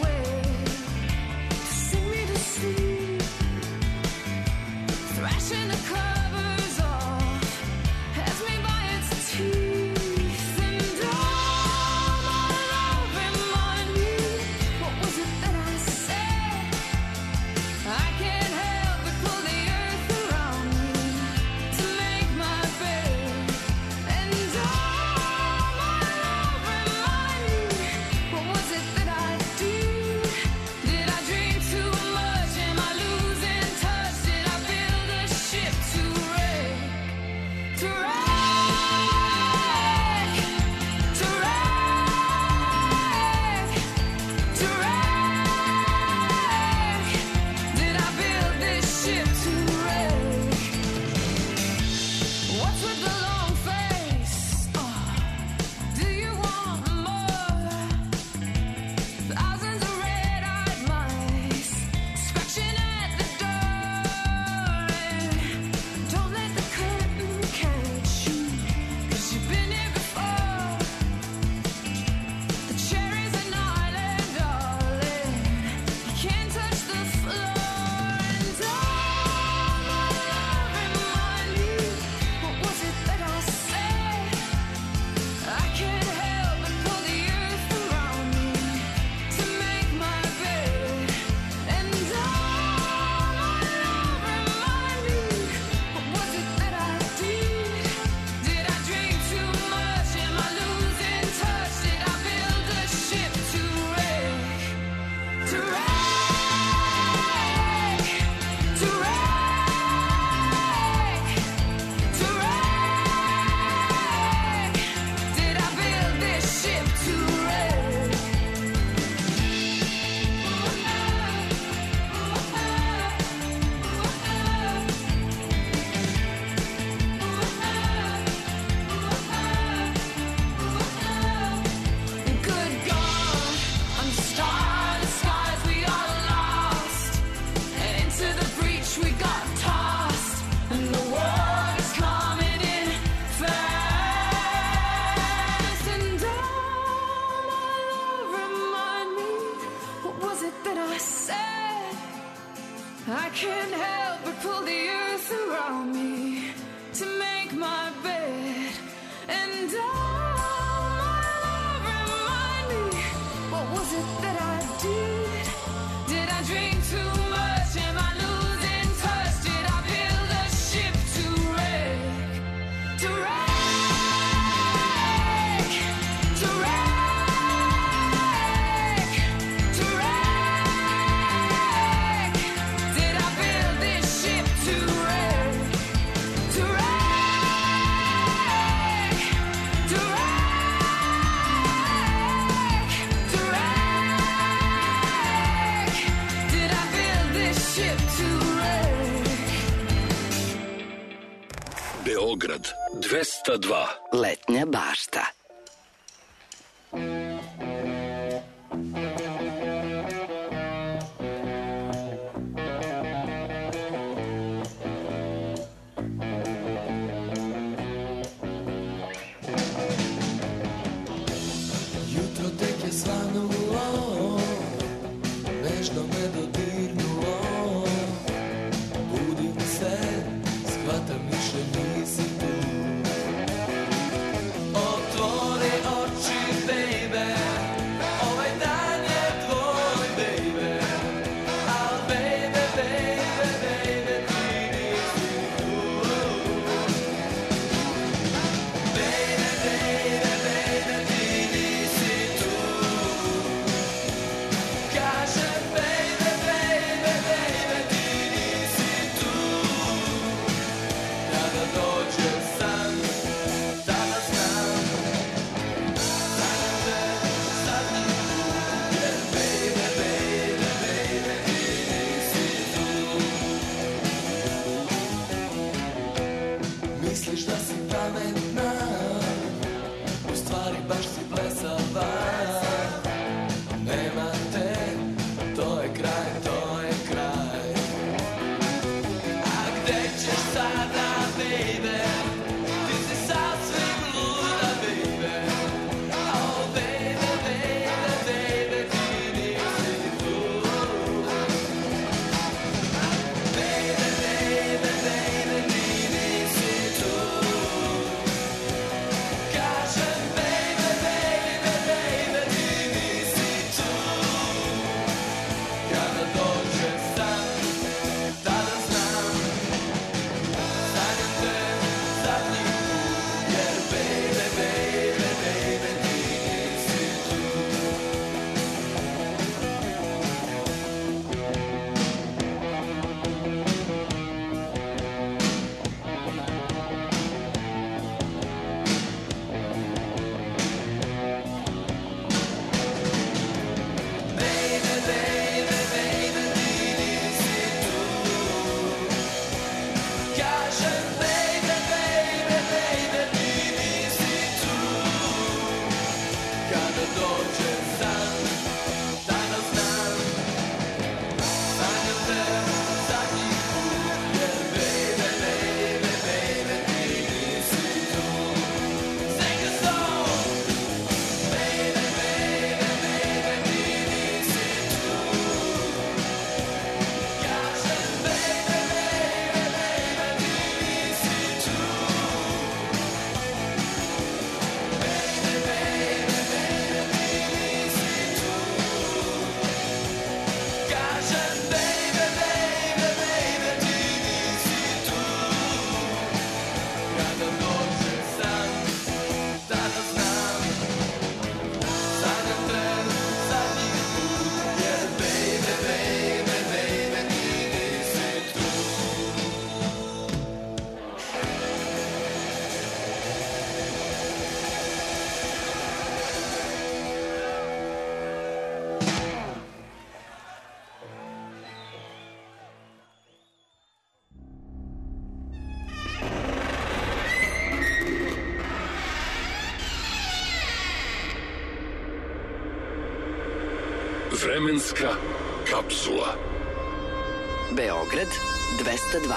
202. Letnja bašta. Jutro tek je svanulo, nežno me dodirnulo. Budim se, shvatam više nisi tu. Otvori oči, baby, ovaj dan je tvoj, baby. Al baby, baby, baby, ti nisi tu. Baby, baby, baby, ti nisi tu. Kažem, baby, baby, baby, ti nisi tu. Kada dođe san, tada znam. Sanjam te zadnji put, jer baby, baby, baby, ti nisi tu. Misliš da si pametna, u stvari baš si blesava. Nema te, to je kraj, to je kraj. A gde ćeš sada, baby? Ti si sasvim luda, baby. Oh, baby, baby, baby, ti nisi tu. Baby, baby, baby, ti nisi tu. Kažem, baby, baby, baby, ti nisi tu. Kada dođe san, tada znam. Sanjam te zadnji put, jer baby, baby, baby, ti nisi tu. Baby, baby, baby, ti nisi tu. Kažem, baby, baby, baby, ti nisi tu. Kada dođe san, tada znam. Sanjam te zadnji put, jer baby, baby, baby, ti nisi tu. Sing a song. Baby, baby, baby, ti nisi tu. Kažem, baby, baby, baby, ti nisi tu. Baby, baby, baby, ti nisi tu. Kažem, baby, baby, baby, ti nisi tu. Kada dođe san, tada znam. Sanjam te zadnji put, jer baby, baby, baby, ti nisi tu. Vremenska kapsula. Beograd 202.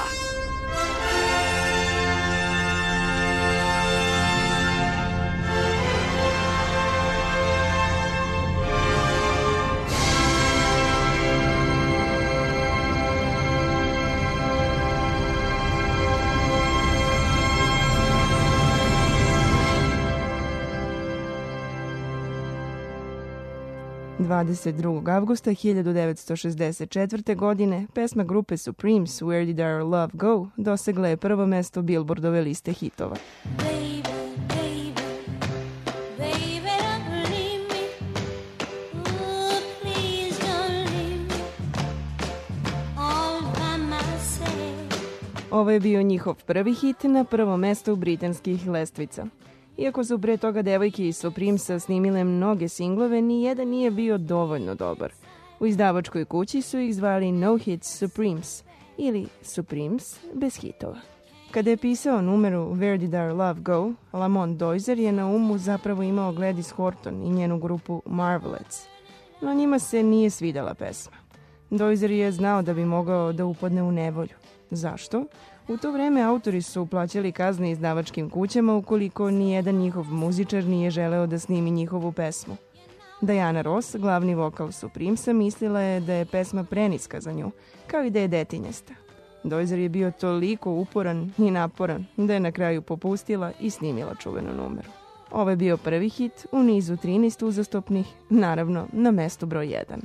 ...22. avgusta 1964. godine pesma grupe Supremes Where Did Our Love Go dosegla je prvo mesto Billboardove liste hitova. Baby, baby, baby, don't leave me. Ooh, please don't leave me all by myself. Ovo je bio njihov prvi hit na prvo mesto u britanskih lestvica. Iako su pre toga devojke iz Supremesa snimile mnoge singlove, nijedan nije bio dovoljno dobar. U izdavačkoj kući su ih zvali No Hits Supremes ili Supremes bez hitova. Kada je pisao numeru Where Did Our Love Go, Lamont Dozier je na umu zapravo imao Gladys Horton i njenu grupu Marvelettes, no njima se nije svidela pesma. Dozier je znao da bi mogao da upadne u nevolju. Zašto? U to vreme autori su plaćali kazne izdavačkim kućama ukoliko nijedan njihov muzičar nije želeo da snimi njihovu pesmu. Diana Ross, glavni vokal Supremesa, mislila je da je pesma preniska za nju, kao i da je detinjasta. Dozier je bio toliko uporan i naporan da je na kraju popustila i snimila čuvenu numeru. Ovo je bio prvi hit u nizu 13 uzastopnih, naravno na mestu broj 1.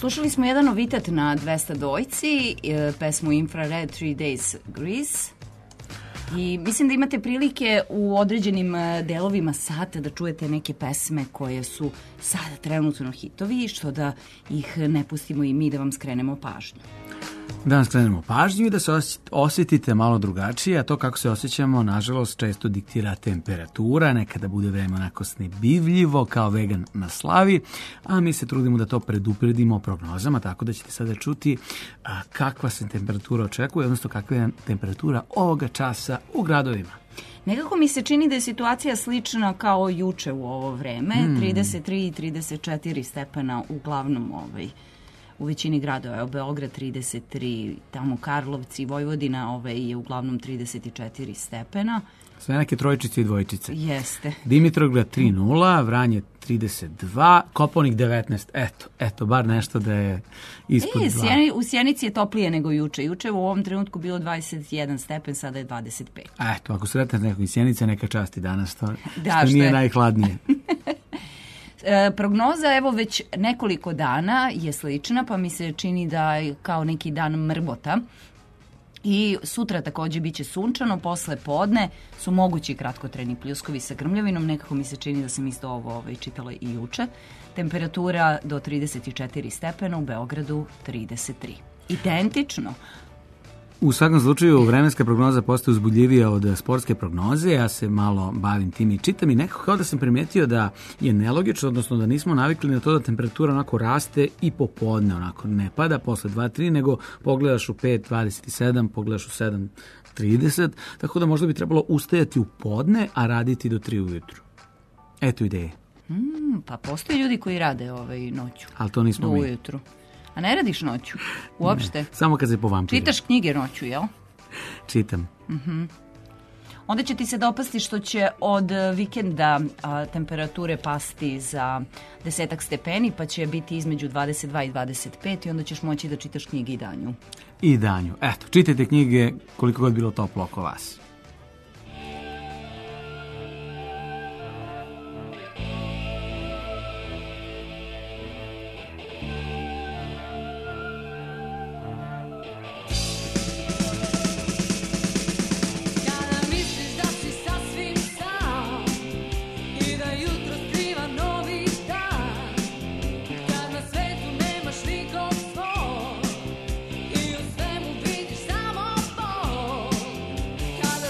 Slušali smo jedan novitet na 202, pesmu Infrared 3 Days Grease. I mislim da imate prilike u određenim delovima sata da čujete neke pesme koje su sada trenutno hitovi, što da ih ne pustimo i mi da vam skrenemo pažnju. Da vam skrenemo pažnju i da se osjetite malo drugačije, a to kako se osjećamo, nažalost, često diktira temperatura, nekada bude vreme onako snebivljivo, kao vegan na slavi, a mi se trudimo da to predupredimo prognozama, tako da ćete sada čuti kakva se temperatura očekuje, odnosno kakva je temperatura ovoga časa u gradovima. Nekako mi se čini da je situacija slična kao juče u ovo vreme, 33 i 34 stepena uglavnom u većini gradova. Beograd 33, tamo Karlovci, Vojvodina je uglavnom 34 stepena. Sve neke trojčice i dvojčice. Jeste. Dimitrovgrad 3.0, Vranje 32, Kopaonik 19. Eto, bar nešto da je ispod 2. U Sjenici je toplije nego juče. Juče u ovom trenutku bilo 21 stepen, sada je 25. Eto, ako sretnete nekog iz Sjenice, neka časti danas to, da, što nije najhladnije. Prognoza evo već nekoliko dana je slična, pa mi se čini da je kao neki dan mrbota. I sutra takođe biće sunčano, posle podne su mogući kratkotrajni pljuskovi sa grmljavinom, nekako mi se čini da sam isto ovo čitala i juče. Temperatura do 34 stepena, u Beogradu 33. Identično. U svakom slučaju, vremenska prognoza postaje uzbudljivija od sportske prognoze. Ja se malo bavim tim i čitam i nekako kao da sam primetio da je nelogično, odnosno da nismo navikli na to da temperatura onako raste i popodne, onako ne pada posle 2-3, nego pogledaš u 5:27, pogledaš u 7:30, tako da možda bi trebalo ustajati u podne, a raditi do 3 ujutru. Eto ideje. Pa postoje ljudi koji rade noću. Ali to nismo mi. Do ujutru. A ne radiš noću? Uopšte? Ne, samo kad se povampiri. Čitaš knjige noću, jel? Čitam. Onda će ti se dopasti što će od vikenda temperature pasti za 10 stepeni, pa će biti između 22 i 25 i onda ćeš moći da čitaš knjige i danju. I danju. Eto, čitajte knjige koliko god bilo toplo oko vas. Kada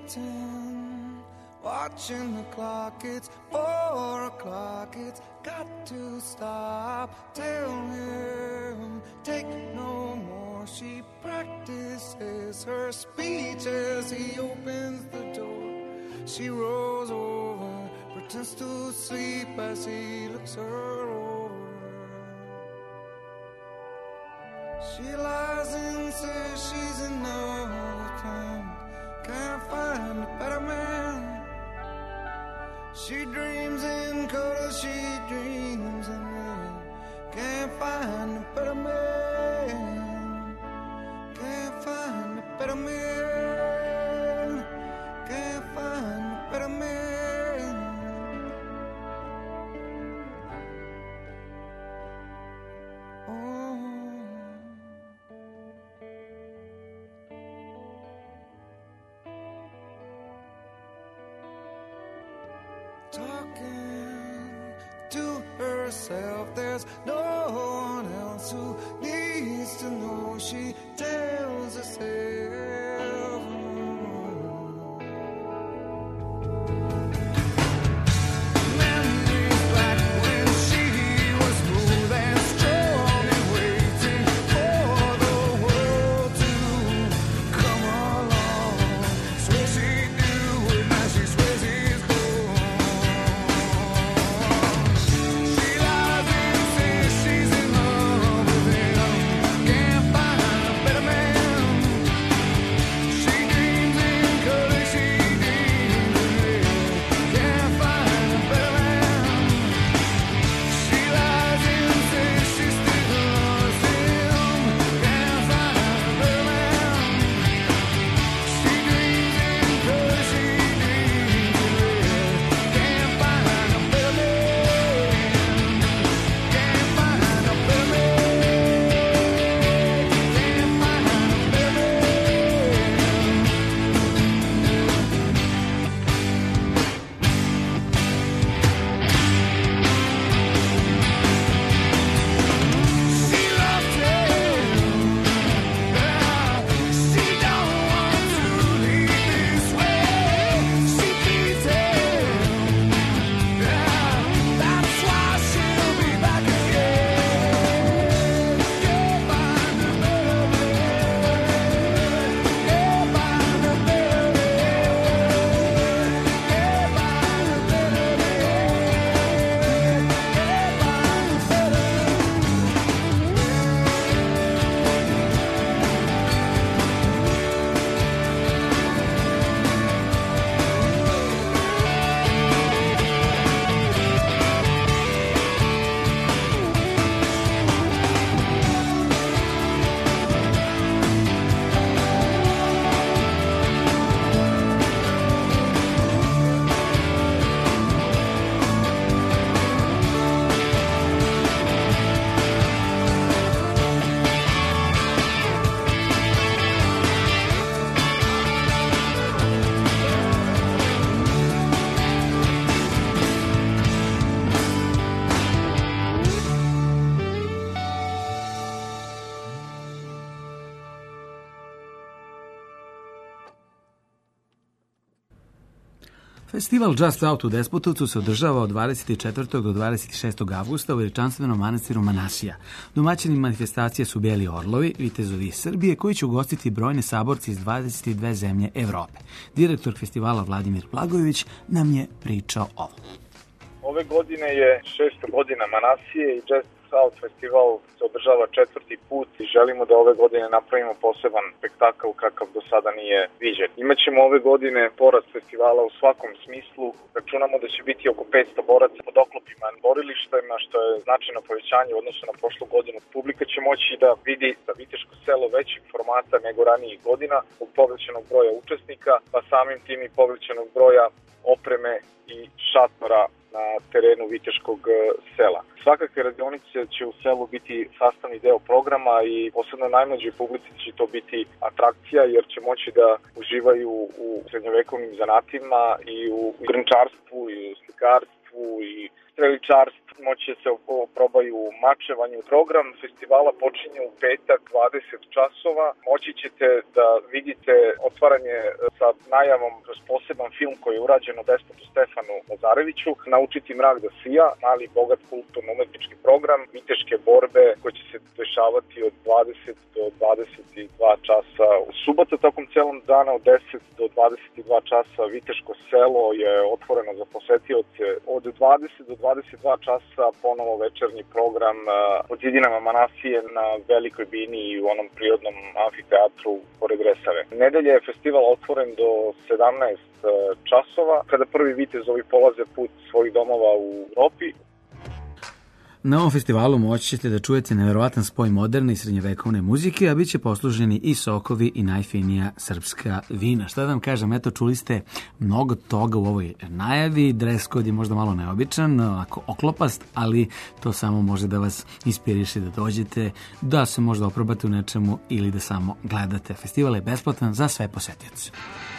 waiting, watching the clock. It's 4 o'clock. It's got to stop. Tell him, take no more. She practices her speech as he opens the door. She rolls over, pretends to sleep as he looks her over. She lies and says she's in love with him. Can't find a better man. She dreams in color, she dreams in red. Can't find a better man. Can't find a better man. Can't find a better man. Oh. Talking to herself, there's no one else who needs to know. She tells herself. Memories back when she was smooth and strong and waiting for the world to come along. Swear she'd do it, now she swears he's gone. She lies and says she's in love with him. Can't find a better man. She dreams in color, she dreams in red. Can't find a better man. She lies and says she still loves him. Can't find a better man. She dreams in color, she dreams in red. Can't find a better man. Can't find a better man. Can't find a better man. She loves him. She don't want to leave this way. She feeds him. That's why she'll be back again. Can't find a better man. Can't find a better man. Can't find a better man. Can't find a better man. Festival Just Out u Despotovcu se održava od 24. do 26. avgusta u veličanstvenom manastiru Manasija. Domaćini manifestacije su Bijeli orlovi, vitezovi iz Srbije, koji će ugostiti brojne saborci iz 22 zemlje Evrope. Direktor festivala Vladimir Blagojević nam je pričao ovo. Ove godine je 6. godina Manasije i Just Out festival se održava 4. put i želimo da ove godine napravimo poseban spektakl kakav do sada nije viđen. Imaćemo ove godine porast festivala u svakom smislu. Računamo da će biti oko 500 boraca pod oklopima borilištima, što je značajno povećanje u odnosu na prošlu godinu. Publika će moći da vidi da Viteško selo većeg formata nego ranijih godina zbog povećanog broja učesnika, pa samim tim i povećanog broja opreme i šatora na terenu Viteškog sela. Svakakve radionice će u selu biti sastavni deo programa i posebno najmlađoj publici će to biti atrakcija jer će moći da uživaju u srednjovekovnim zanatima i u grnčarstvu i u slikarstvu i streličarstvu moći će se probaju u mačevanju. Program festivala počinje u petak 20 časova. Moći ćete da vidite otvaranje sa najavom kroz poseban film koji je urađen od despotu Stefanu Lazareviću, Naučiti mrak da sija, mali bogat kulturno-umetnički program, viteške borbe koje će se dešavati od 20 do 22 časa. U subota tokom celom dana od 10 do 22 časa Viteško selo je otvoreno za posetioce. Od 20 do 22 časa ponovo večernji program pod zidinama Manasije na Velikoj bini i u onom prirodnom amfiteatru pored Resave. Nedelje je festival otvoren do 17 časova, kada prvi vitezovi polaze put svojih domova u Evropi. Na ovom festivalu moći ćete da čujete neverovatan spoj moderne i srednjevekovne muzike, a bit će posluženi i sokovi i najfinija srpska vina. Šta da vam kažem, eto, čuli ste mnogo toga u ovoj najavi, dres code je možda malo neobičan, ovako oklopast, ali to samo može da vas inspiriše da dođete, da se možda oprobate u nečemu ili da samo gledate. Festival je besplatan za sve posetioce.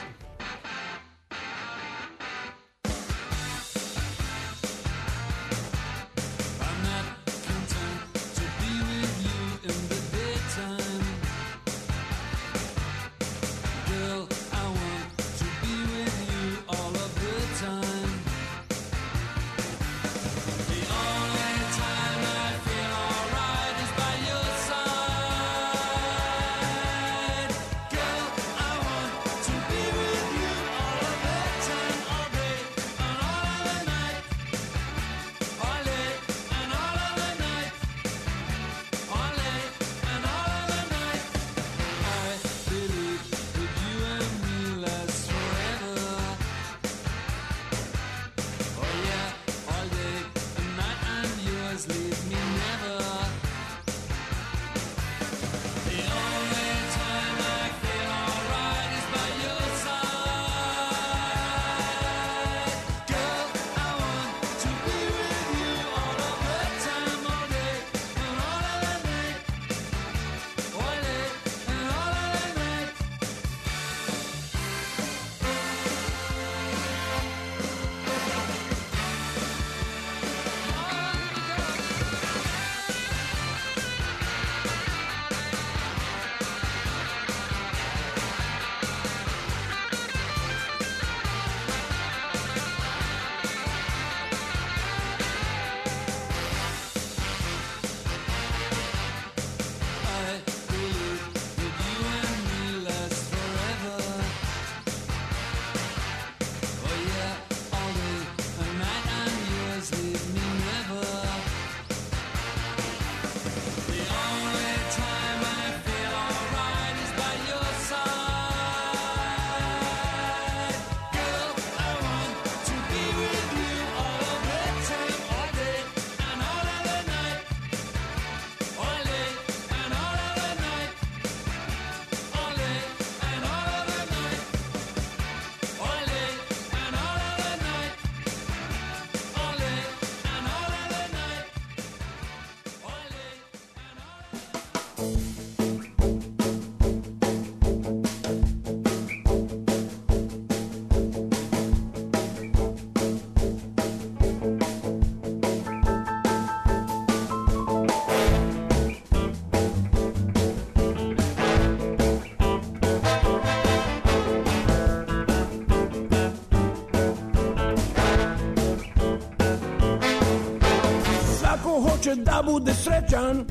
Hoće da bude srećan,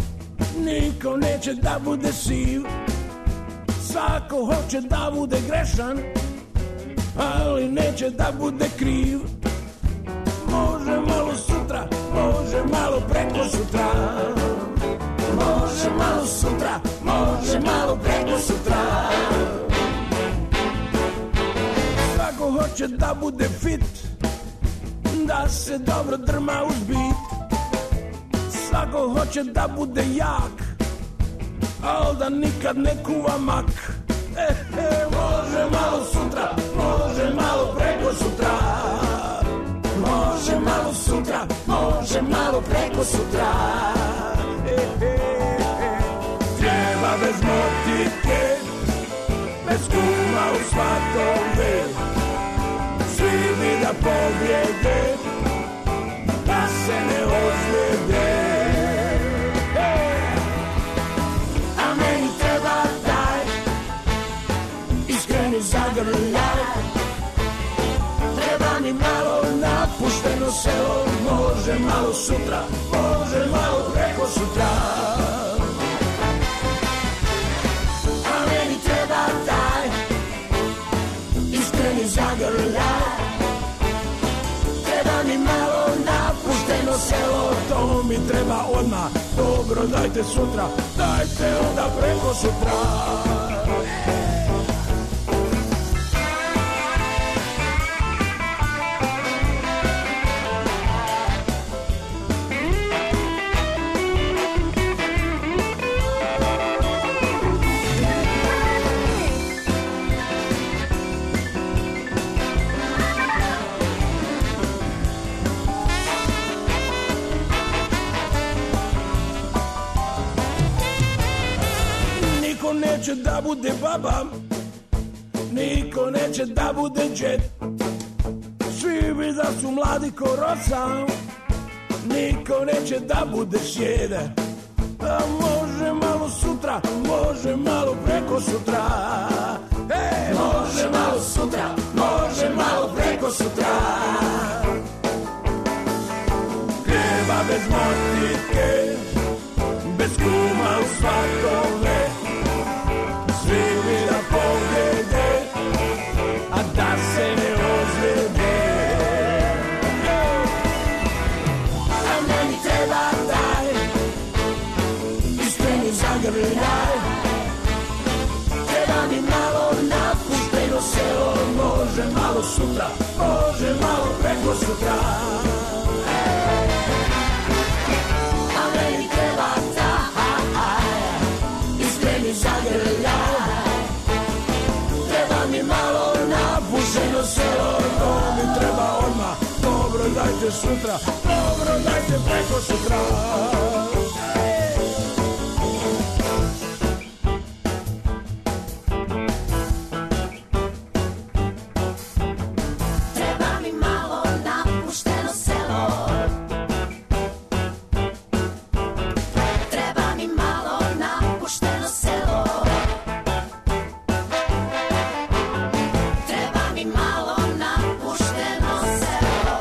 niko neće da bude siv. Svako hoće da bude grešan, ali neće da bude kriv. Može malo sutra, može malo preko sutra. Može malo sutra, može malo preko sutra. Svako hoće da bude fit, da se dobro drma uz bit. Svako hoće da bude jak, al da nikad ne kuva mak. Može malo sutra, može malo preko sutra. Može malo sutra, može malo preko sutra. Treba bez motike, bez kuma u svatove. Svi bi da pobjede, pa se ne ozljede. A meni treba taj iskreni zagrljaj. Treba mi malo napušteno selo, može malo sutra, može malo preko sutra. A meni treba taj iskreni zagrljaj. Treba mi malo napušteno selo, to mi treba odmah. Dobro, dajte sutra, dajte onda preko sutra. Neće da bude baba, niko neće da bude džed. Svi bi da su mladi ko rosa, niko neće da bude sjede. A može malo sutra, može malo preko sutra. Može malo sutra, može malo preko sutra. Hljeba bez motike, bez kuma u svatove. Svi bi da pobjede, a da se ne ozljede. A meni treba taj iskreni zagrljaj. Treba mi malo napušteno selo, može malo sutra, može malo preko sutra. A meni treba taj iskreni zagrljaj. Treba mi malo napušteno selo, to mi treba odmah. Dobro, dajte sutra, dobro, dajte preko sutra. Treba mi malo napušteno selo. Treba mi malo napušteno selo. Treba mi malo napušteno selo.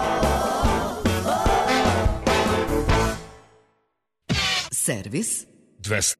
Servis 200.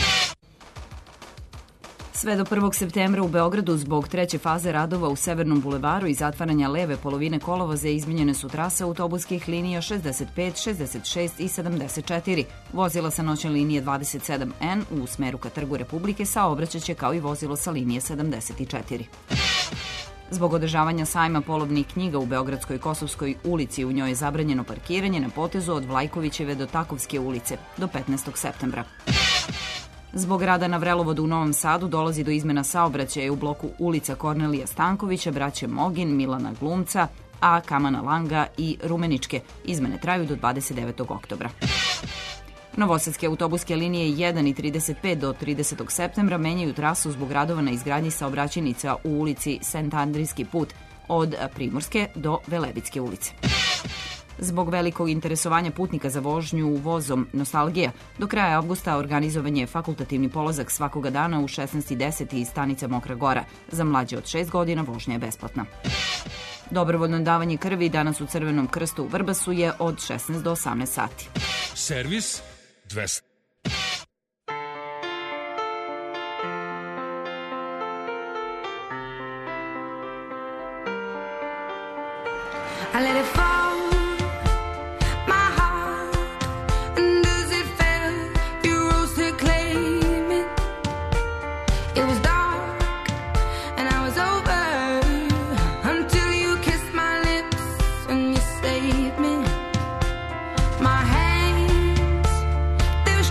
Sve do 1. septembra u Beogradu zbog treće faze radova u Severnom bulevaru i zatvaranja leve polovine kolovoza izmenjene su trase autobuskih linija 65, 66 i 74. Vozila sa noćne linije 27N u smeru ka Trgu Republike saobraćaće kao i vozilo sa linije 74. Zbog održavanja sajma polovnih knjiga u Beogradskoj Kosovskoj ulici, u njoj je zabranjeno parkiranje na potezu od Vlajkovićeve do Takovske ulice do 15. septembra. Zbog rada na vrelovodu u Novom Sadu dolazi do izmena saobraćaja u bloku ulica Kornelija Stankovića, braće Mogin, Milana Glumca, a Kamana Langa i Rumeničke. Izmene traju do 29. oktobra. Novosadske autobuske linije 1 i 35 do 30. septembra menjaju trasu zbog radova na izgradnji saobraćajnica u ulici Sent Andrijski put od Primorske do Velebitske ulice. Zbog velikog interesovanja putnika za vožnju vozom Nostalgija, do kraja avgusta organizovan je fakultativni polazak svakoga dana u 16:10 iz stanica Mokra Gora. Za mlađe od 6 godina vožnja je besplatna. Dobrovoljno davanje krvi danas u Crvenom krstu u Vrbasu je od 16 do 18 sati. Servis 200. I let it fall, my heart, and as it fell, you rose to claim it. It was dark, and I was over, until you kissed my lips and you saved me. My hands, they were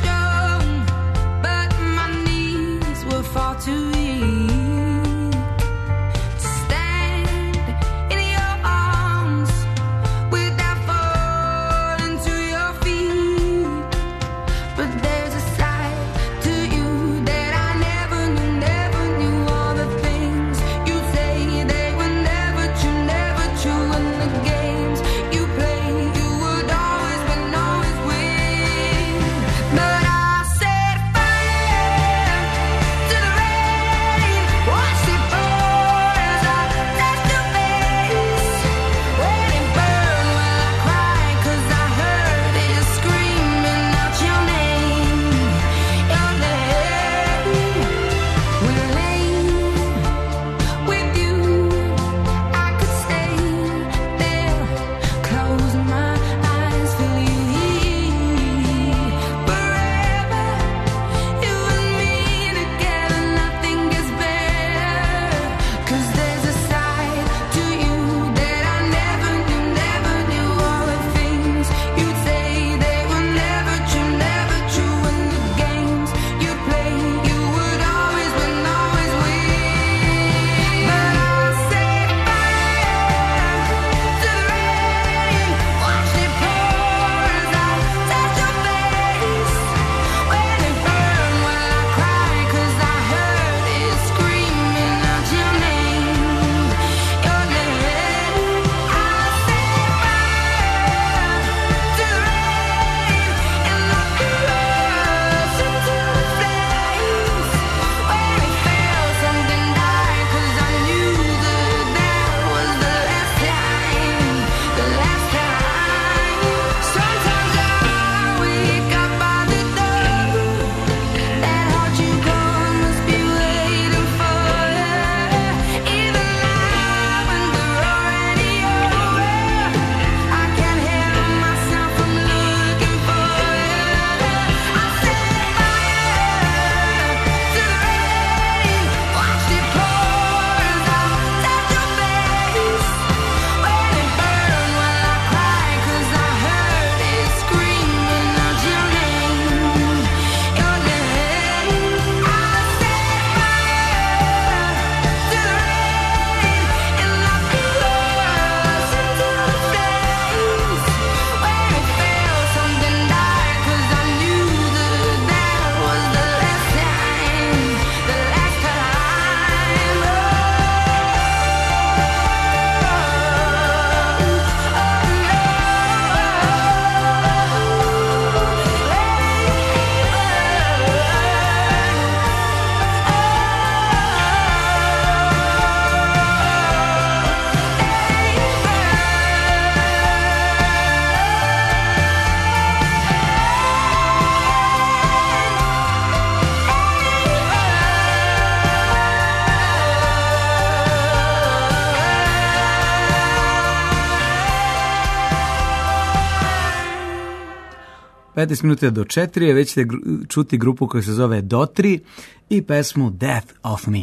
15 minuta do 4, već ćete čuti grupu koja se zove Dotri i pesmu Death of Me.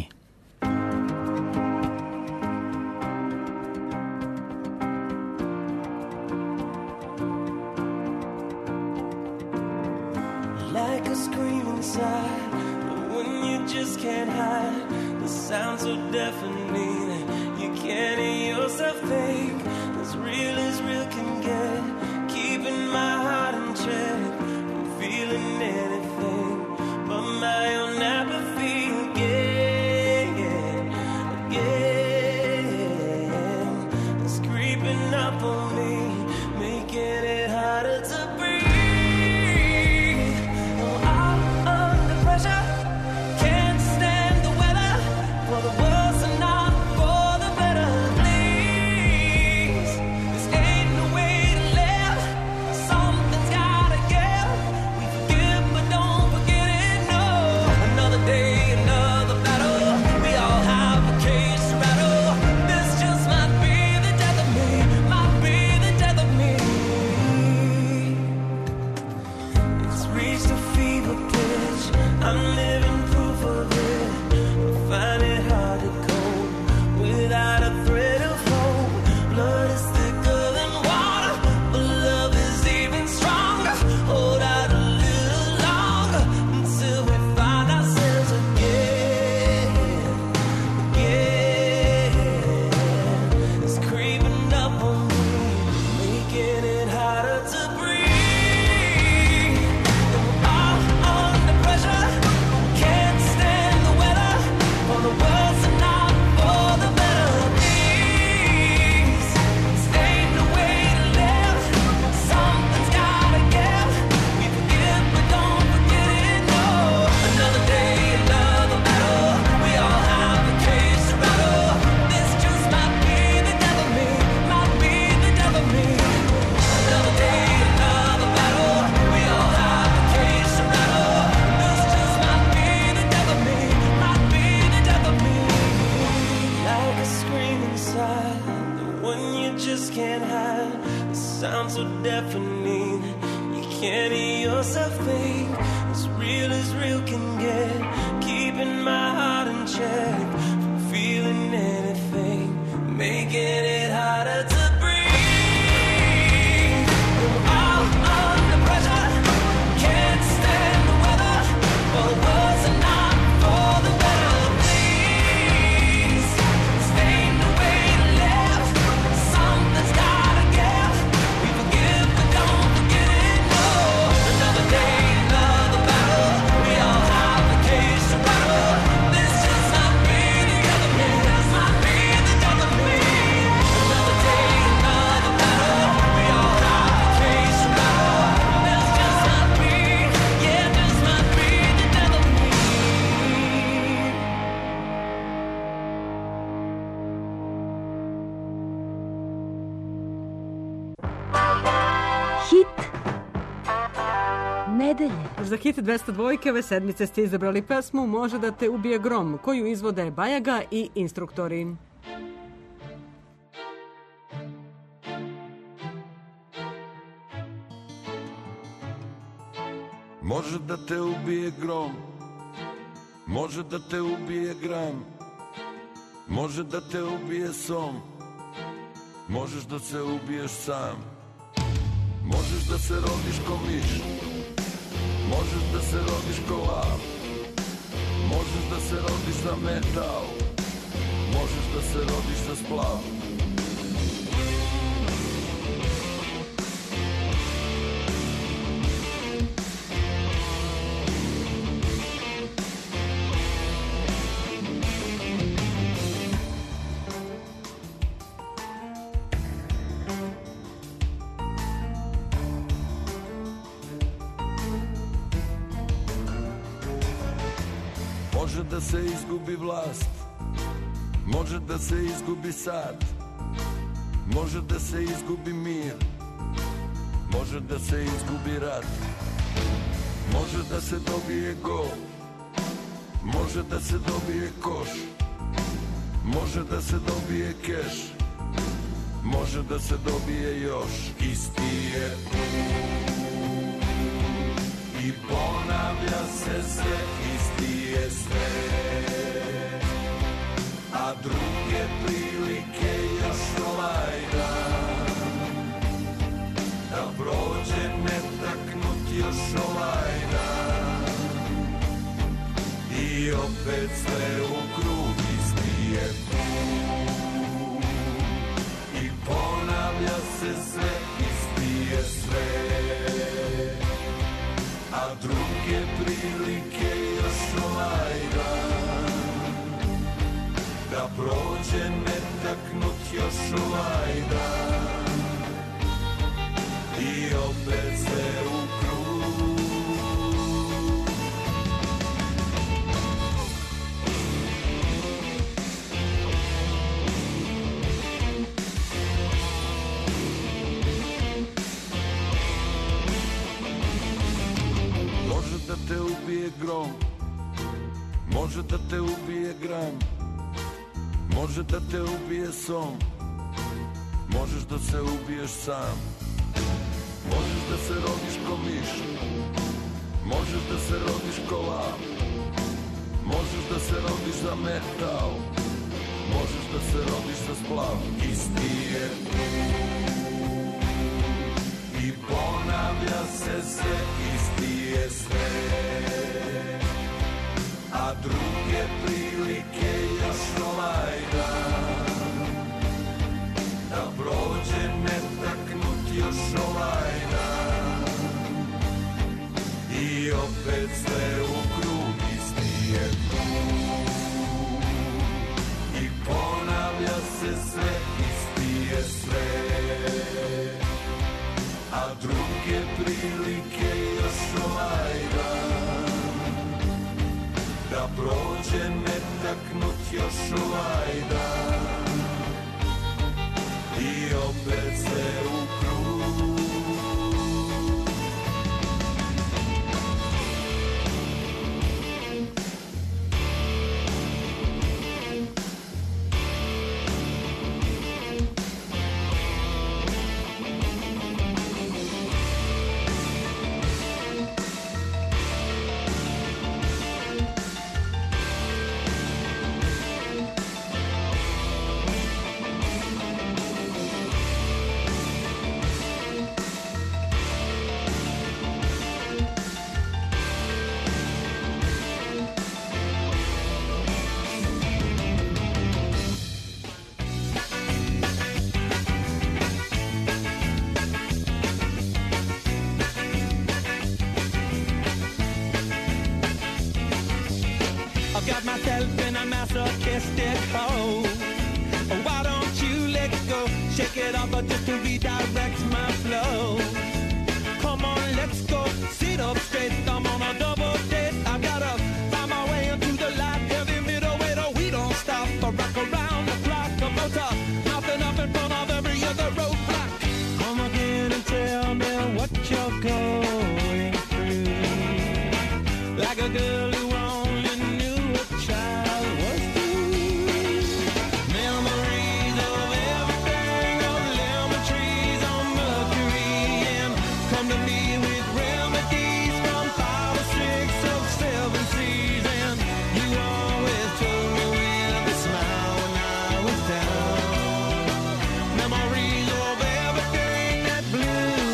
Like a scream inside, when you just can't hide. The sound so deafening, you can't hear yourself think. As real can get, keeping my heart in check. I'm feeling anything but my own apathy again, again. It's creeping up on me, making it harder to breathe. Za hit 202 ove sedmice ste izabrali pesmu Može da te ubije grom, koju izvode Bajaga i Instruktori. Može da te ubije grom, može da te ubije gram, može da te ubije som, možeš da se ubiješ sam, možeš da se rodiš ko miš, možeš da se rodiš ko lav, možeš da se rodiš za metal, možeš da se rodiš za splav. Može da se izgubi vlast, može da se izgubi sad, može da se izgubi mir, može da se izgubi rat, može da se dobije gol, može da se dobije koš, može da se dobije keš, može da se dobije još. Isti je I ponavlja se sve, isti je sve. A druge prilike još ovaj dan, da prođe netaknut još ovaj dan. I opet sve u krug, isti je put. I ponavlja se sve, isti je sve. A druge prilike još ovaj dan, da prođe netaknut još ovaj dan. I opet sve u krug. Može da te ubije grom, može da te ubije gram, može da te ubije som, možeš da se ubiješ sam. Možeš da se rodiš ko miš, možeš da se rodiš ko lav, možeš da se rodiš za metal, možeš da se rodiš za splav. Isti je put. I ponavlja se sve, isti je sve. A druge prilike još ovaj dan, da prođe netaknut još ovaj dan. I opet sve u krug, isti je put. I ponavlja se sve, isti je sve. A druge prilike još ovaj dan, da prođe netaknut još ovaj dan. I opet sve u krug. Masochistic hoe. Why don't you let go? Shake it off just to redirect my flow. Come on, let's go. Sit up straight. I'm on a double date. I gotta find my way into the light. Heavy middleweight, oh, we don't stop. I rock around the clock. A motor, nothing up in front of every other roadblock. Come again and tell me what you're going through. Like a girl who only knew a child was through. Memories of everything, of lemon trees on Mercury, and come to me with remedies from 5 or 6 of 7 seas. And you always told me with a smile when I was down. Memories of everything that blew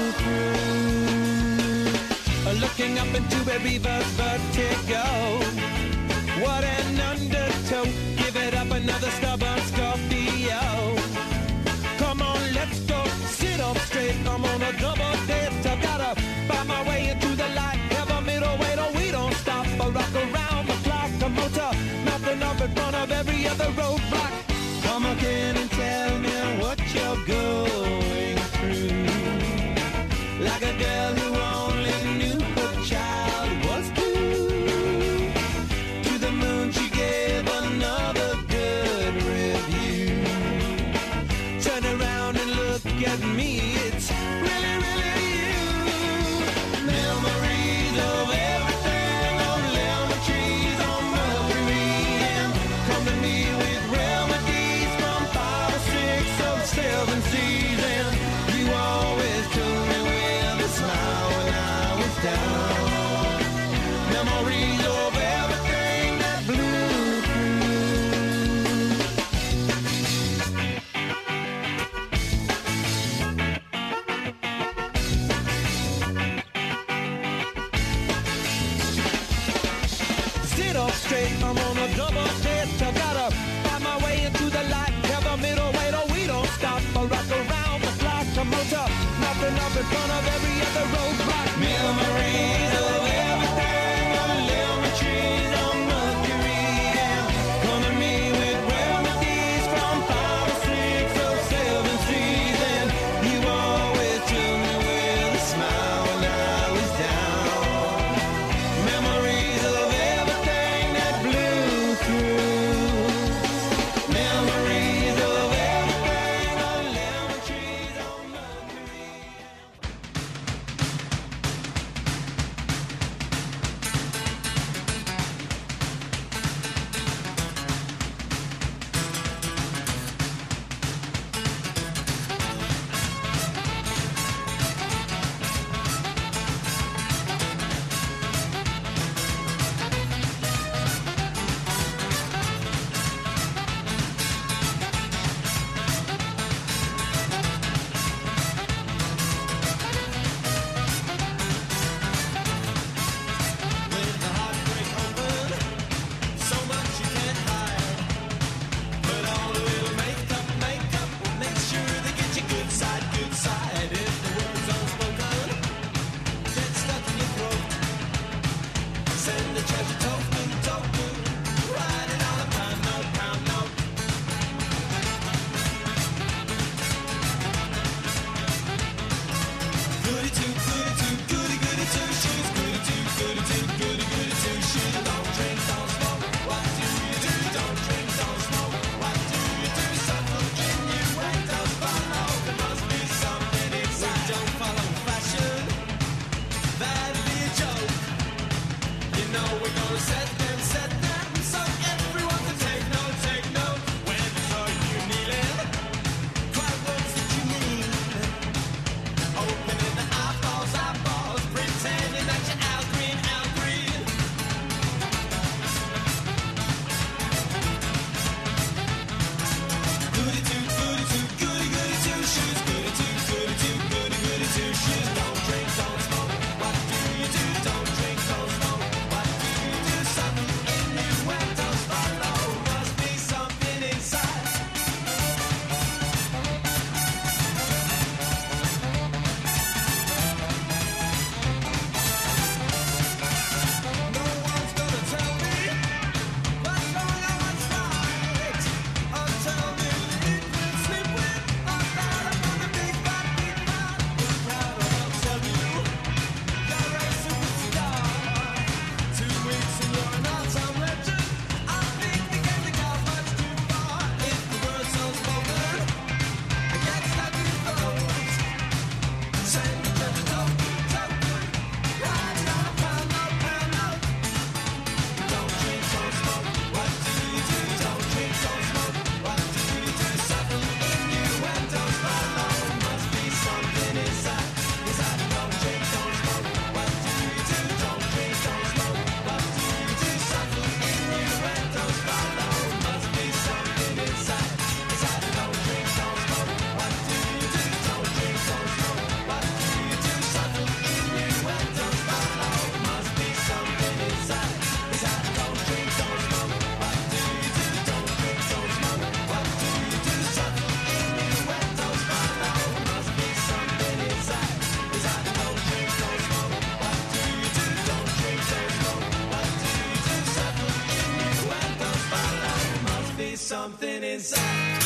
through. Looking up into a reverse vertigo. What an undertow. Give it up, another stubborn Scorpio. Come on, let's go. Sit up straight. I'm on a double date. I gotta find my way into the light. Have a middleweight, oh, we don't stop. I rock around the clock. A motor, nothing up in front of every other roadblock. Come again and tell me what you're going through. Like a girl who only knew her child was blue. To the moon she gave another good review. Turn around and look at me, it's really, really you. off straight. I'm on a double test. I gotta find my way into the light. Have a middle way, no, we don't stop. I rock around the clock. I'm motor, nothing up in front of every other roadblock. Memories of everything. I live with trees on Mercury. Yeah. Come to me with remedies from 5 or 6 or 7 seas. And you always took me with a smile when I was down. Memories of everything that blew through. Memories of everything. I live with trees on Mercury. So much you can't hide. Put on a little makeup. Make sure they get your good side. If the words unspoken get stuck in your throat, send the treasure token. Write it on a pound note. Goody two shoes. Goody two shoes. Don't drink, don't smoke. What do you do? Don't drink, don't smoke. What do you do? Suckle innuendos follow. There must be something inside. We don't follow fashion. That'd be a joke. You know we're gonna set them. So everyone can take note. When I saw you kneeling, quiet words that you mean. Opening the eyeballs, pretending that you're Al Green. Goody two shoes. Goody two shoes. Don't drink, don't smoke. What do you do? Don't drink, don't smoke. What do you do? Something innuendos follow. Must be something inside. No one's gonna tell me what's wrong or what's right. Or tell me eat with, sleep with, or that I'm on the big bad beat man. Who's proud or I'll tell you you're a superstar. 2 weeks and you're an all-time legend. I think the game has gone much too far. If the words unspoken, I get stuck in your throat. Send the treasure token. Write it on a pound note. Don't drink, don't smoke. What do you do? Don't drink, don't smoke. What do you do? Suckle innuendos follow. Must be something inside. Don't drink, don't smoke. What do you do? Don't drink, don't smoke. What do you do? Suckle innuendos follow. Must be something inside. Don't drink, don't smoke. What do you do? Don't drink, don't smoke. What do you do? Suckle innuendos follow. Must be something inside. Don't drink, don't smoke. What do you do? Don't drink, don't smoke. What do you do? Suckle innuendos follow. Must be something inside. Don't drink, don't smoke. What do you do? Don't drink, don't smoke. What do you do? Suckle innuendos follow. Must be something inside.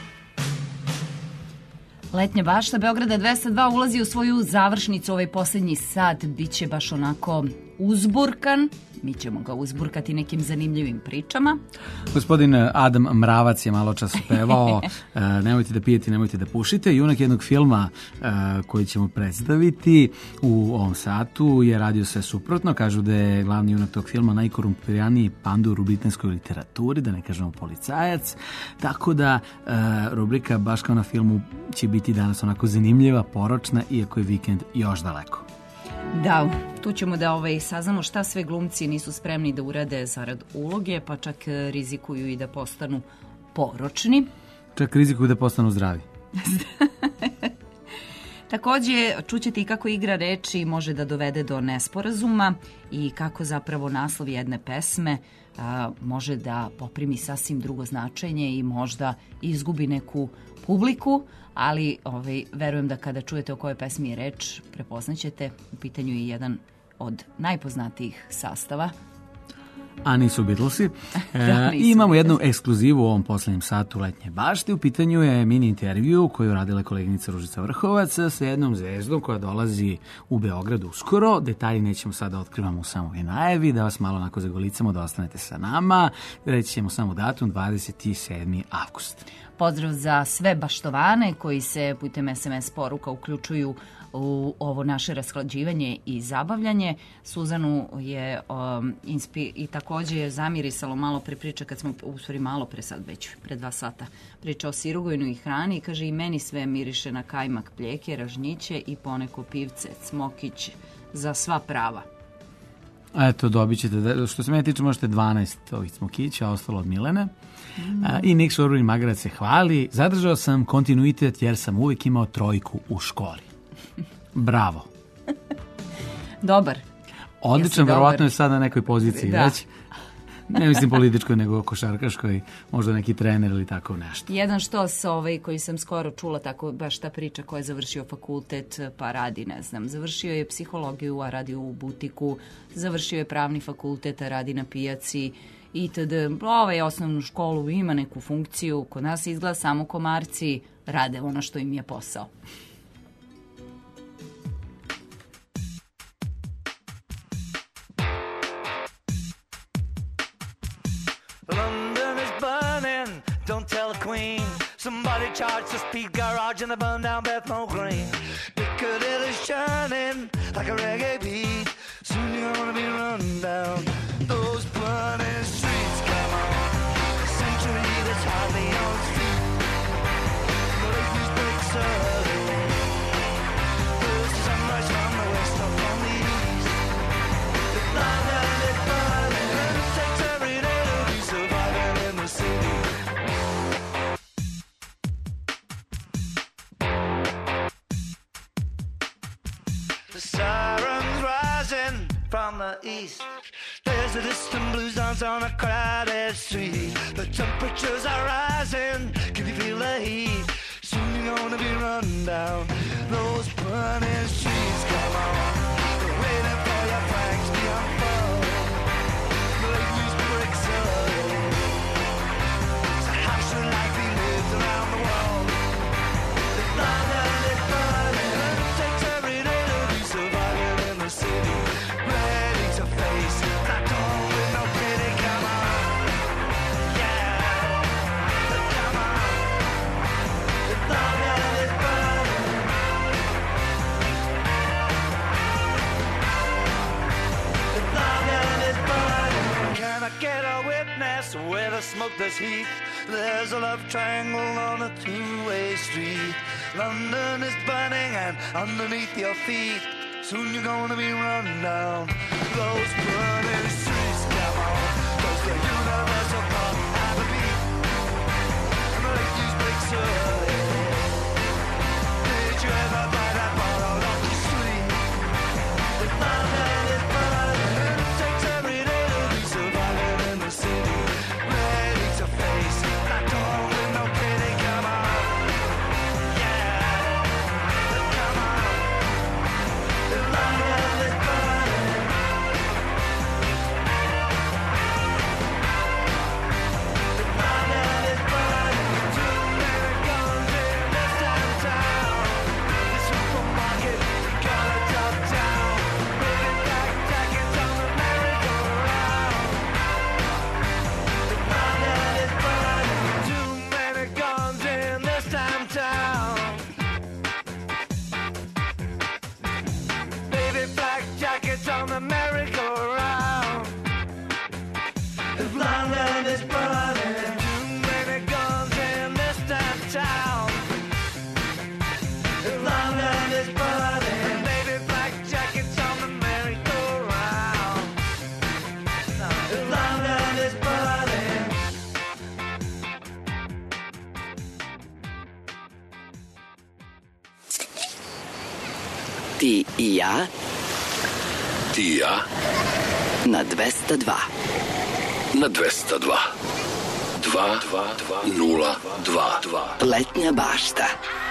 Letnja bašta Beograda 202 ulazi u svoju završnicu. Ovaj posljednji sat biće baš onako uzburkan. Mi ćemo ga uzburkati nekim zanimljivim pričama. Gospodin Adam Mravac je malo čas pevao nemojte da pijete, nemojte da pušite. Junak jednog filma koji ćemo predstaviti u ovom satu je radio sve suprotno. Kažu da je glavni junak tog filma najkorumpiraniji pandur u britanskoj literaturi, da ne kažemo policajac. Tako da rubrika baš kao na filmu će biti danas onako zanimljiva, poročna, iako je vikend još daleko. Da, tu ćemo da saznamo šta sve glumci nisu spremni da urade zarad uloge, pa čak rizikuju i da postanu poročni. Čak rizikuju da postanu zdravi. Takođe, čućete i kako igra reči može da dovede do nesporazuma i kako zapravo naslov jedne pesme može da poprimi sasvim drugo značenje i možda izgubi neku publiku, ali verujem da kada čujete o kojoj pesmi je reč, prepoznaćete, u pitanju je jedan od najpoznatijih sastava. A nisu Beatlesi. Imamo jednu ekskluzivu u ovom poslednjem satu Letnje bašte. U pitanju je mini intervju koju radila koleginica Ružica Vrhovac sa jednom zvezdom koja dolazi u Beograd uskoro. Detalji nećemo sada otkrivamo u samoj najavi, da vas malo onako zagolicamo da ostanete sa nama. Reći ćemo samo datum 27. avgust. Pozdrav za sve baštovane koji se putem SMS poruka uključuju u ovo naše rasklađivanje i zabavljanje. Suzanu je i takođe je zamirisalo malo pre priče kad smo, u stvari malo pre sad već, pre 2 sata, priča o sirugojnu i hrani i kaže i meni sve miriše na kajmak, pljeke, ražnjiće i poneko pivce, cmokić za sva prava. Eto, dobit ćete, što se mene tiče, možete 12 ovih cmokića, ostalo od Milene. I Nik Šorurin Magarac se hvali. Zadržao sam kontinuitet jer sam uvijek imao 3 u školi. Bravo. Dobar. Odličan, verovatno je sad na nekoj poziciji već. Ne mislim političkoj, nego košarkaškoj, možda neki trener ili tako nešto. Jedan štos koji sam skoro čula, tako baš ta priča koja je završio fakultet pa radi, ne znam, završio je psihologiju, a radi u butiku, završio je pravni fakultet, a radi na pijaci, itd. Osnovnu školu ima neku funkciju, kod nas izgleda samo komarci rade ono što im je posao. London is burning, don't tell the Queen. Somebody charged the speed garage and they burned down Bethnal Green. Piccadilly's churning like a reggae beat. Soon you're gonna be run down those burning streets. Come on, a century that's hardly on its feet. The ladies break early. There's the sunrise from the west or from the east. The London is burning and it takes every day to be surviving in the city. The sirens rising from the east. There's a distant blues dance on a crowded street. The temperatures are rising. Can you feel the heat? Soon you're gonna be run down those burning streets. Come on, we're waiting for your pranks to unfold. The ladies break early. So how should life be lived around the world? The London is burning and it takes every day to be surviving in the city. Ready to face that dawn with no pity. Come on, yeah, come on. The London is burning. The London is burning. Can I get a witness where the smoke, there's heat? There's a love triangle on a two-way street. London is burning and underneath your feet. Soon you're gonna be run down those burning streets. Come on, does the universal clock have a beat? And the ladies break early. Did you ever buy that bottle off the street? The London is burning and it takes every day to be surviving in the city. Ready to face that dawn with no pity. Come on, yeah, come on. The London is burning. Ti i ja. Ti i ja. Na 202. Na 202. 2-2-0-2. Letnja bašta.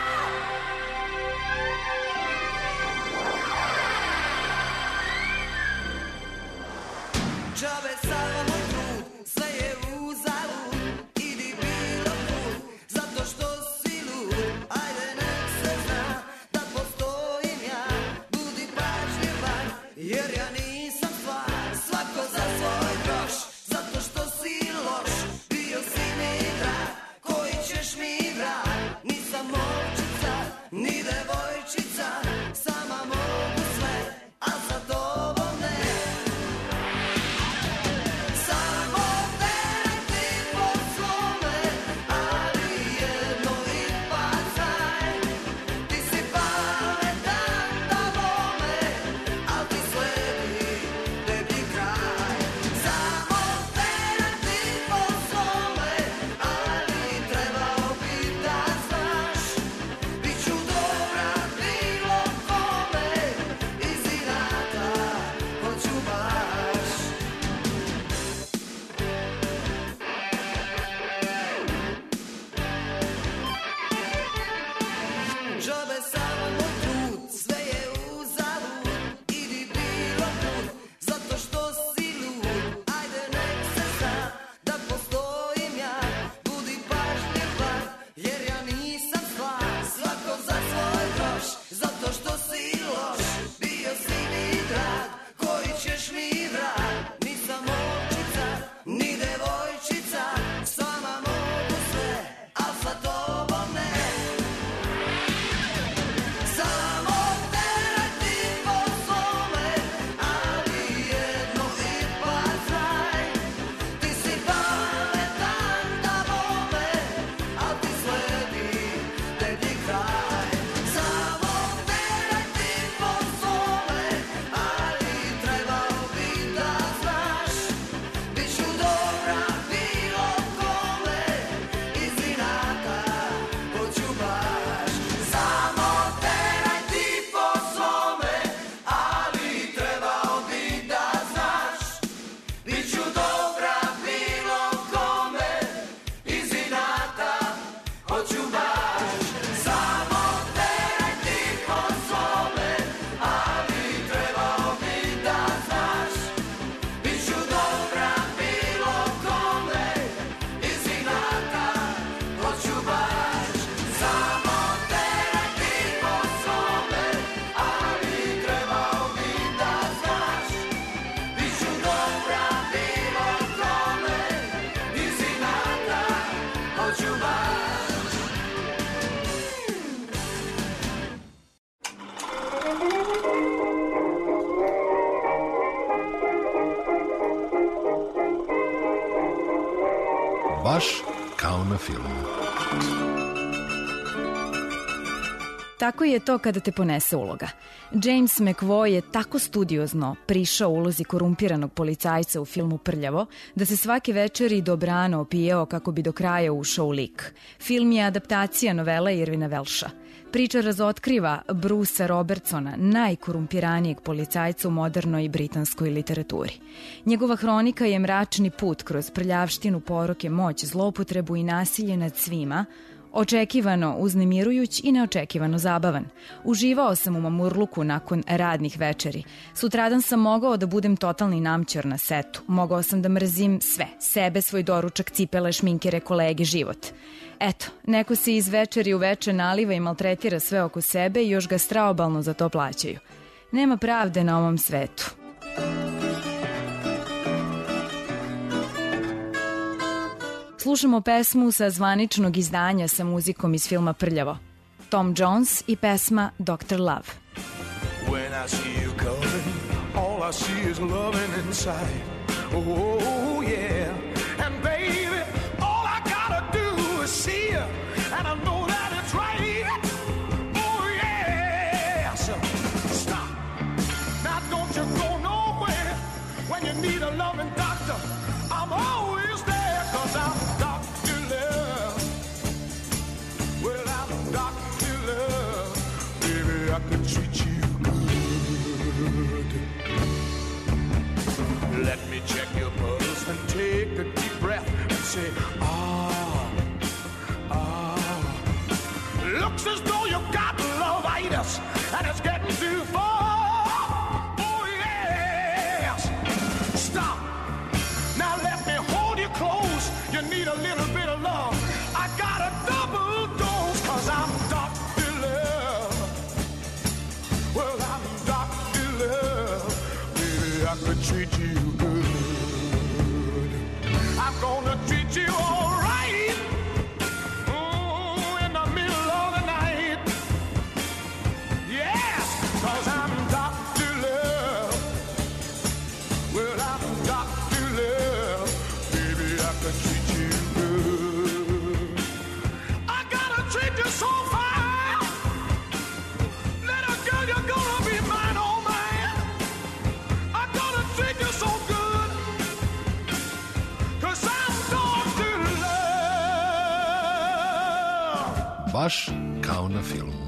Džabe sav moj trud, sve je uzalud, idi bilo kud, zato što si lud, ajde nek se zna, da postojim ja, budi pažljivan, jer ja nisam stvar, svako za svoj groš, zato što si loš, bio si mi drag, koji ćeš mi vrat, nisam molčica, ni devojčica, sama mogu sve, a za tobom ne. Samo teraj ti po svome, ali jedno ipak znaj, ti si pametan da bome, al ti sledi deblji kraj. Samo teraj ti po svome, ali trebao bi da znaš, bit ću dobra bilo kome, iz inata hoću baš. Džabe samo moj trud, sve je uzalud, idi bilo kud, zato što si lud, ajde nek se zna, da postojim ja, budi pažljivan, jer ja nisam stvar, svako za svoj groš, zato što si loš, bio si mi drag, koji ćeš mi vrat, nisam molčica, ni devojčica, sama mogu sve, al sa tobom ne. Samo teraj ti po svome, ali jedno ipak znaj, ti si pametan da bome, al ti sledi deblji kraj. Samo teraj ti po svome, ali trebao bi da znaš, bit ću dobra bilo kome, iz inata hoću baš. Samo teraj ti po svome, ali trebao bi da znaš, bit ću dobra bilo kome, iz inata hoću baš. Samo teraj ti po svome, ali trebao bi da znaš, bit ću dobra bilo kome, iz inata hoću baš. Samo teraj ti po svome, ali trebao bi da znaš, bit ću dobra bilo kome, iz inata hoću baš. Baš kao na filmu. Tako je to kada te ponese uloga. James McAvoy je tako studiozno prišao ulozi korumpiranog policajca u filmu Prljavo, da se svake večeri dobrano opijao kako bi do kraja ušao u lik. Film je adaptacija novele Irvina Welsha. Priča razotkriva Brucea Robertsona, najkorumpiranijeg policajca u modernoj britanskoj literaturi. Njegova hronika je mračni put kroz prljavštinu, poroke, moć, zloupotrebu i nasilje nad svima, očekivano uznemirujuć i neočekivano zabavan. Uživao sam u mamurluku nakon radnih večeri. Sutradan sam mogao da budem totalni namćor na setu. Mogao sam da mrzim sve. Sebe, svoj doručak, cipele, šminkere, kolege, život. Eto, neko se iz večeri u veče naliva i maltretira sve oko sebe i još ga straobalno za to plaćaju. Nema pravde na ovom svetu. Slušamo pesmu sa zvaničnog izdanja sa muzikom iz filma Prljavo. Tom Jones i pesma Dr. Love. When I see you coming, all I see is loving inside. Oh yeah, and baby, all I gotta do is see you, and I know that it's right. Oh yeah, so stop. Now don't you go nowhere. When you need a loving doctor, I'm always there, 'cause I'm Dr. Love. Well, I'm Dr. Love. Baby, I can treat you good. Let me check your pulse and take a deep breath and say, looks as though you got love-itis and it's getting too far. Oh, yes. Stop. Now let me hold you close. You need a little bit of love. I got a double dose 'cause I'm Dr. Love. Well, I'm Dr. Love. Baby, I could treat you good. I'm gonna treat you all right. So fine, little girl, you're gonna be mine, oh man. I'm gonna treat you so good, 'cause I'm Dr. Love. Baš kao na filmu.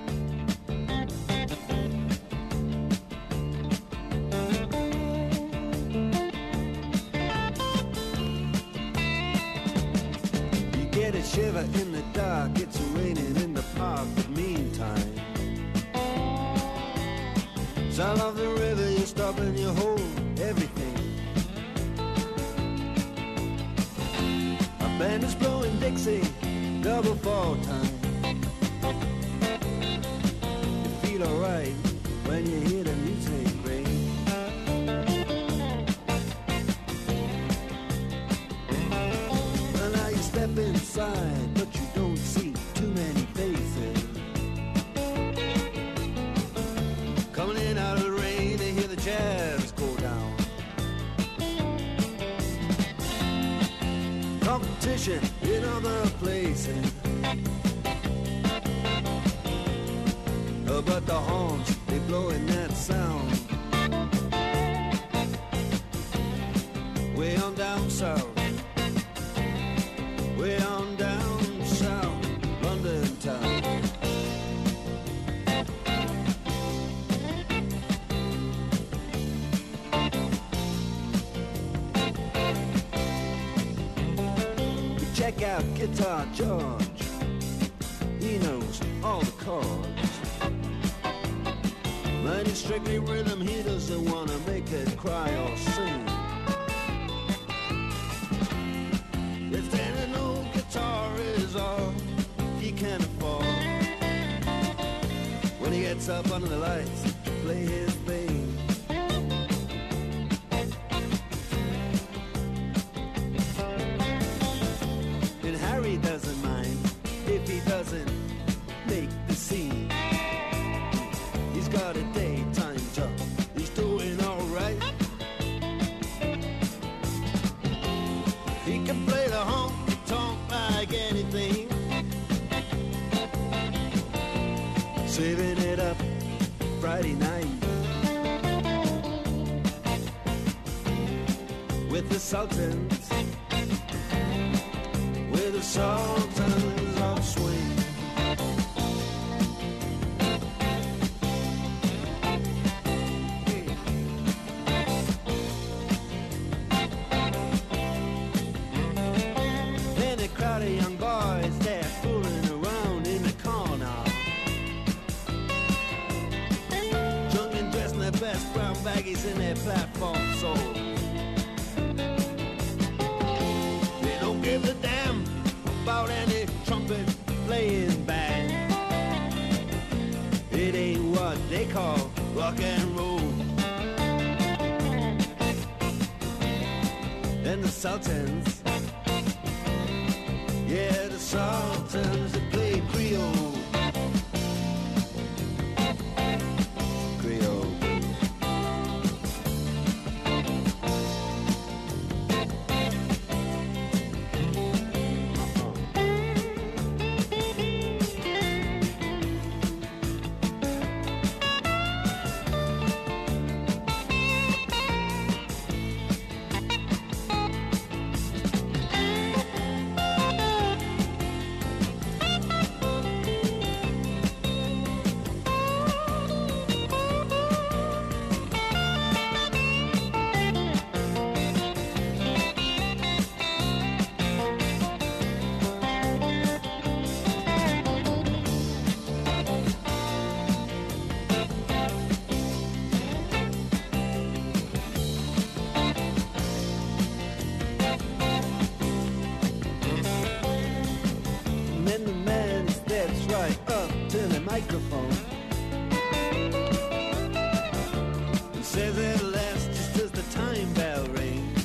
You get a shiver in the dark, it's raining in the park, but meantime, sound of the river, you stop and you hold everything. A band is blowing Dixie, double fall time. You feel alright when you hear the music ring. Well, now you step inside, but you don't see too many faces. Coming in out of the rain, they hear the jazz go down. Competition in other places, but the horns, they blowing that sound. Way on down south, way on down south, London town. We check out Guitar George, he knows all the chords. But it's strictly rhythm, he doesn't want to make it cry or sing. If then an old guitar is all he can afford, when he gets up under the lights to play his thing, and Harry doesn't mind if he doesn't make the scene. He's got a daytime job, he's doing alright. He can play the honky-tonk like anything, saving it up Friday night with the Sultans, with the Sultans of Swing. Crowd of young boys, they're fooling around in the corner, drunk and dressed in their best brown baggies in their platform soles. They don't give a damn about any trumpet playing band. It ain't what they call rock and roll. And the Sultans, yeah, the Sultans, they play Creole. Creole. microphone. He says it lasts just as the time bell rings.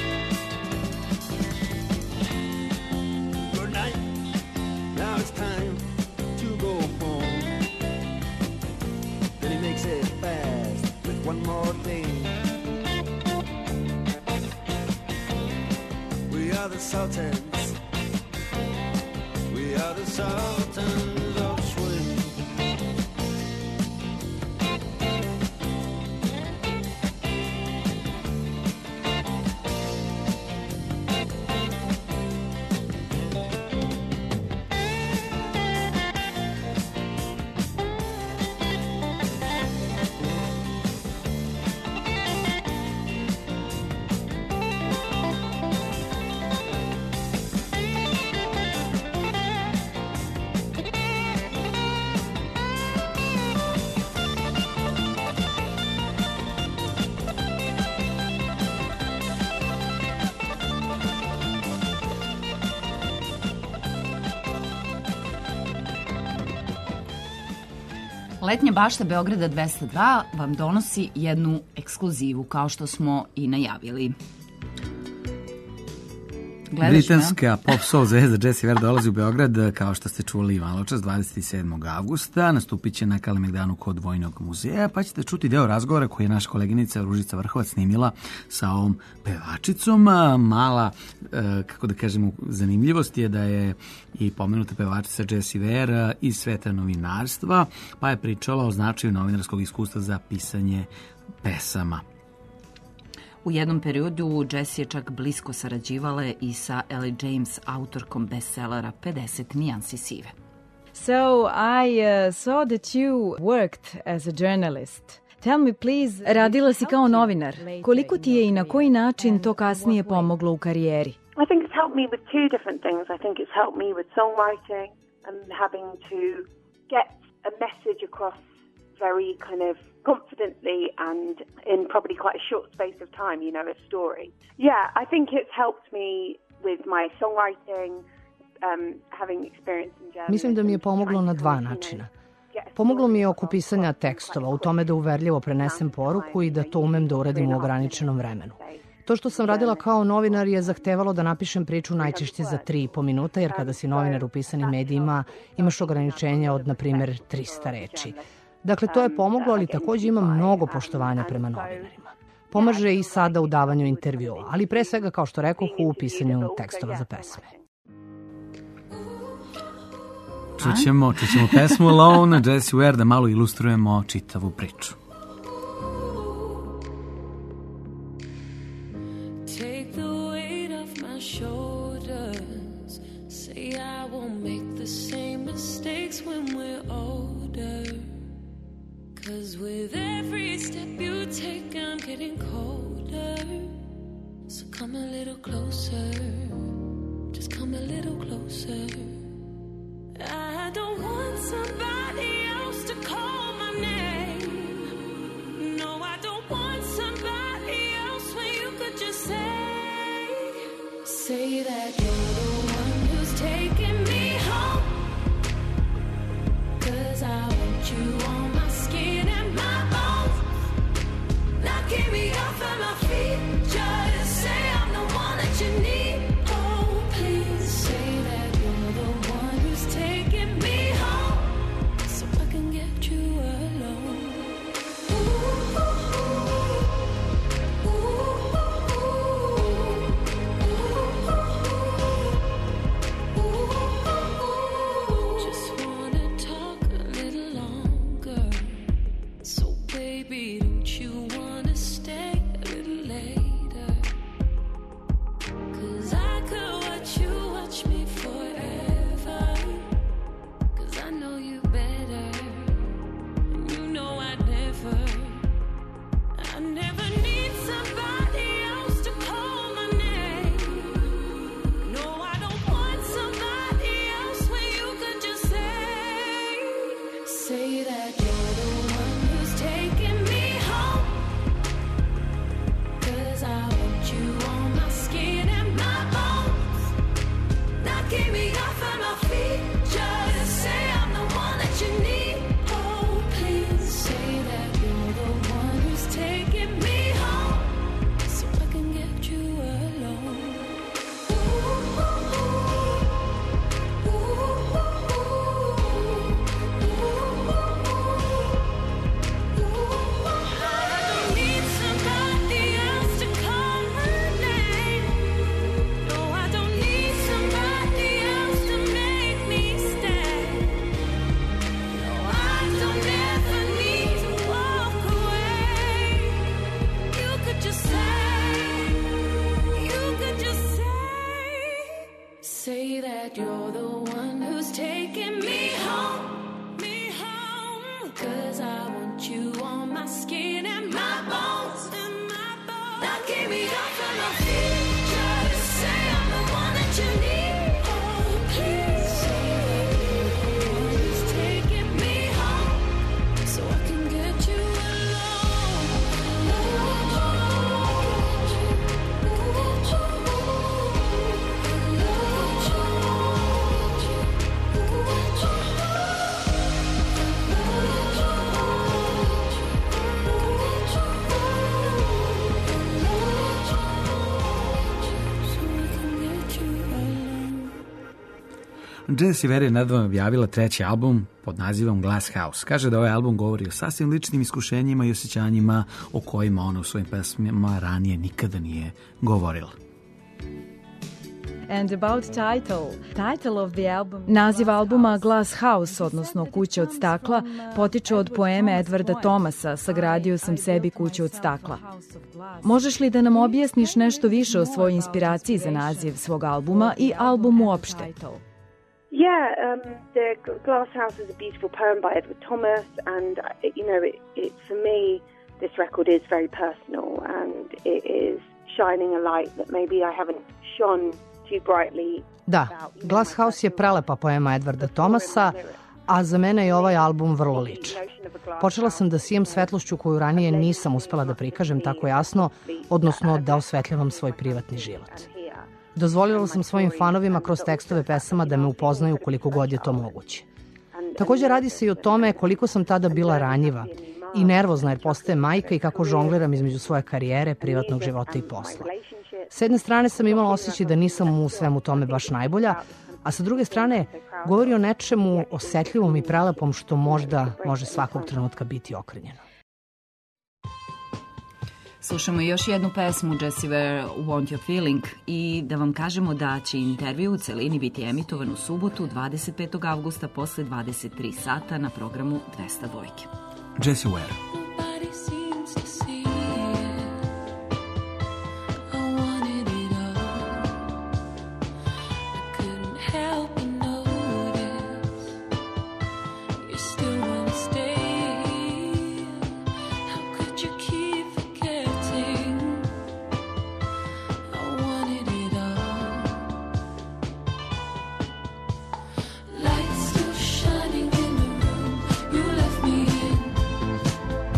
Good night, now it's time to go home. Then he makes it fast with one more thing. We are the Sultans. We are the Sultans of Swing. Letnja bašta Beograda 202 vam donosi jednu ekskluzivu, kao što smo i najavili. Britanska pop soul zvezda Jessie Ware dolazi u Beograd, kao što ste čuli maločas, 27. avgusta. Nastupit će na Kalemegdanu kod Vojnog muzeja, pa ćete čuti deo razgovora koji je naša koleginica Ružica Vrhovac snimila sa ovom pevačicom. Mala, kako da kažemo, zanimljivost je da je i pomenuta pevačica Jessie Ware iz sveta novinarstva, pa je pričala o značaju novinarskog iskustva za pisanje pesama. U jednom periodu Jessie je čak blisko sarađivala i sa Ellie James, autorkom bestsellera 50 nijansi sive. So I saw that you worked as a journalist. Tell me please. Radila si kao novinar. Koliko ti je i na koji način to kasnije pomoglo u karijeri? I think it's helped me with two different things. I think it's helped me with songwriting and having to get a message across very kind of confidently and in probably quite a short space of time, you know, a story. Yeah, I think it's helped me with my songwriting, having experience in journalism. Mislim da mi je pomoglo na dva načina. Pomoglo mi je oko pisanja tekstova, u tome da uverljivo prenesem poruku i da to umem da uradim u ograničenom vremenu. To što sam radila kao novinar je zahtevalo da napišem priču najčešće za 3,5 minuta, jer kada si novinar u pisanim medijima imaš ograničenja od, na primjer, 300 reči. Dakle, to je pomoglo, ali takođe imam mnogo poštovanja prema novinarima. Pomaže i sada u davanju intervjua, ali pre svega, kao što rekoh, u pisanju tekstova za pesme. Čućemo pesmu Alone, Jessie Ware, da malo ilustrujemo čitavu priču. Take the weight off my shoulders. Say I won't make the same mistakes when we're older. 'Cause with every step you take, I'm getting colder. So come a little closer. Just come a little closer. I don't want somebody else to call my name. No, I don't want somebody else when you could just say that you're the one who's taking me home. 'Cause I want you on my skin and my bones. Knocking me off of my feet. Just say I'm the one that you need. Oh, please say that you're the one who's taking me home. that you're the one who's taking me home. 'Cause I want you on my skin and my bones. Now get me off of my feet. Try to say I'm the one that you need. Oh, please say you're the one who's taking me home, so I can get you Jessie Ware je nedavno objavila treći album pod nazivom Glass House. Kaže da ovaj album govori o sasvim ličnim iskušenjima i osjećanjima o kojima ona u svojim pesmama ranije nikada nije govorila. And about title of the album. Naziv albuma Glass House, odnosno Kuća od stakla, potiče od poeme Edwarda Thomasa Sagradio sam sebi kuću od stakla. Možeš li da nam objasniš nešto više o svojoj inspiraciji za naziv svog albuma i album uopšte? Yeah, the Glass House is a beautiful poem by Edward Thomas, and it for me, this record is very personal, and it is shining a light that maybe I haven't shone too brightly. Da, Glass House je prelepa poema Edwarda Thomasa, a za mene je ovaj album vrlo ličan. Počela sam da sijem svetlošću koju ranije nisam uspela da prikažem tako jasno, odnosno da osvetljavam svoj privatni život. Dozvolila sam svojim fanovima kroz tekstove pesama da me upoznaju koliko god je to moguće. Također radi se i o tome koliko sam tada bila ranjiva i nervozna jer postaje majka i kako žongliram između svoje karijere, privatnog života i posla. S jedne strane sam imala osjećaj da nisam u svemu tome baš najbolja, a sa druge strane govori o nečemu osetljivom i prelepom što možda može svakog trenutka biti okrnjeno. Slušamo još jednu pesmu Jessie Ware, Want Your Feeling, i da vam kažemo da će intervju u celini biti emitovan u subotu 25. avgusta posle 23 sata na programu 202. Jessie Ware. Lights still shining in the room you left me in.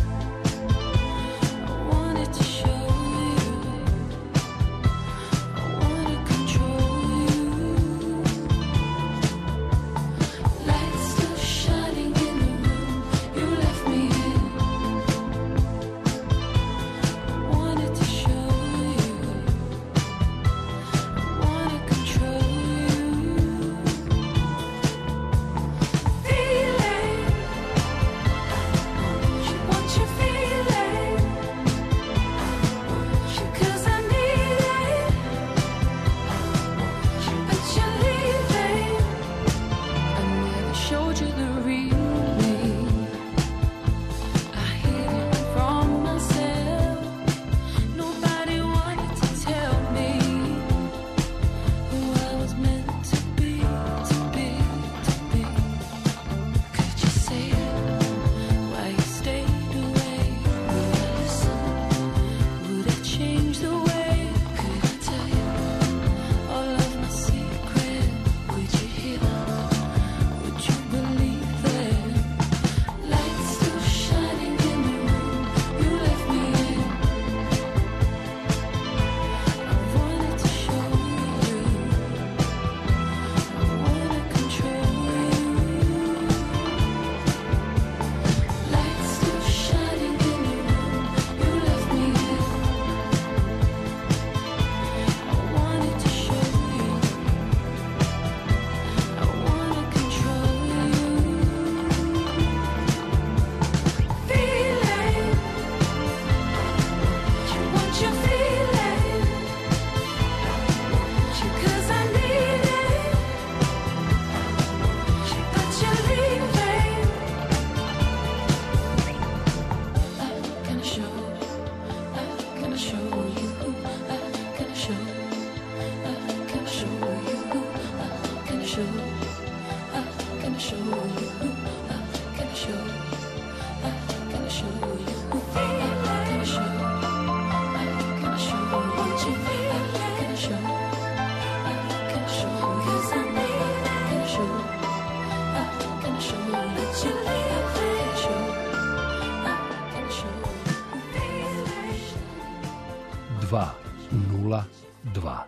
202.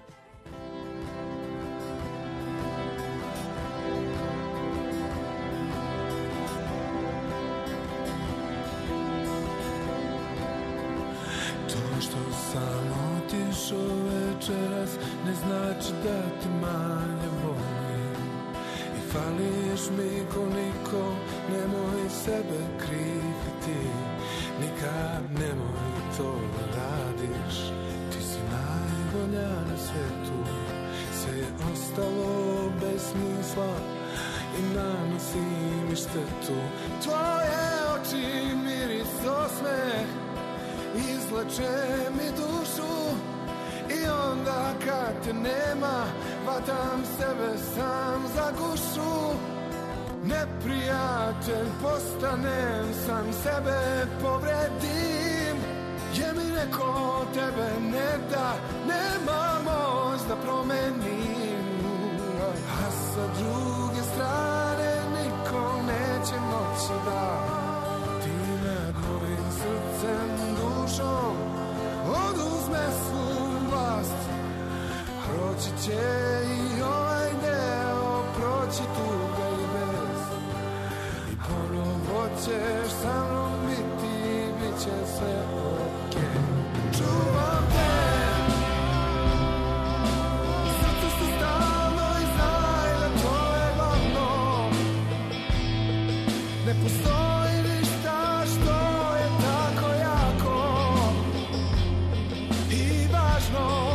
To što sam otišao večeras ne znači da te manje volim. I fališ mi ko niko, nemoj sebe kriviti. Nikad nemoj to da radiš. Ti si najbolja na svetu. Sve je ostalo bez smisla i nanosi mi štetu. Tvoje oči, miris, osmeh izleče mi dušu. I onda kad te nema, vatam sebe sam za gušu. Neprijatelj postanem, sam sebe povredim. Je mi neko tebe ne da, nema moć da promenim. A sa druge strane niko neće moći da ti nad mojim srcem, dušom oduzme svu vlast. Proći će i ovaj deo, proći tuga i bez. I ponovo ćeš sa mnom biti, bit će sve okej. Čuvam te, srce se stalno i znaj da to je glavno. Ne postoji ništa što je tako jako i važno.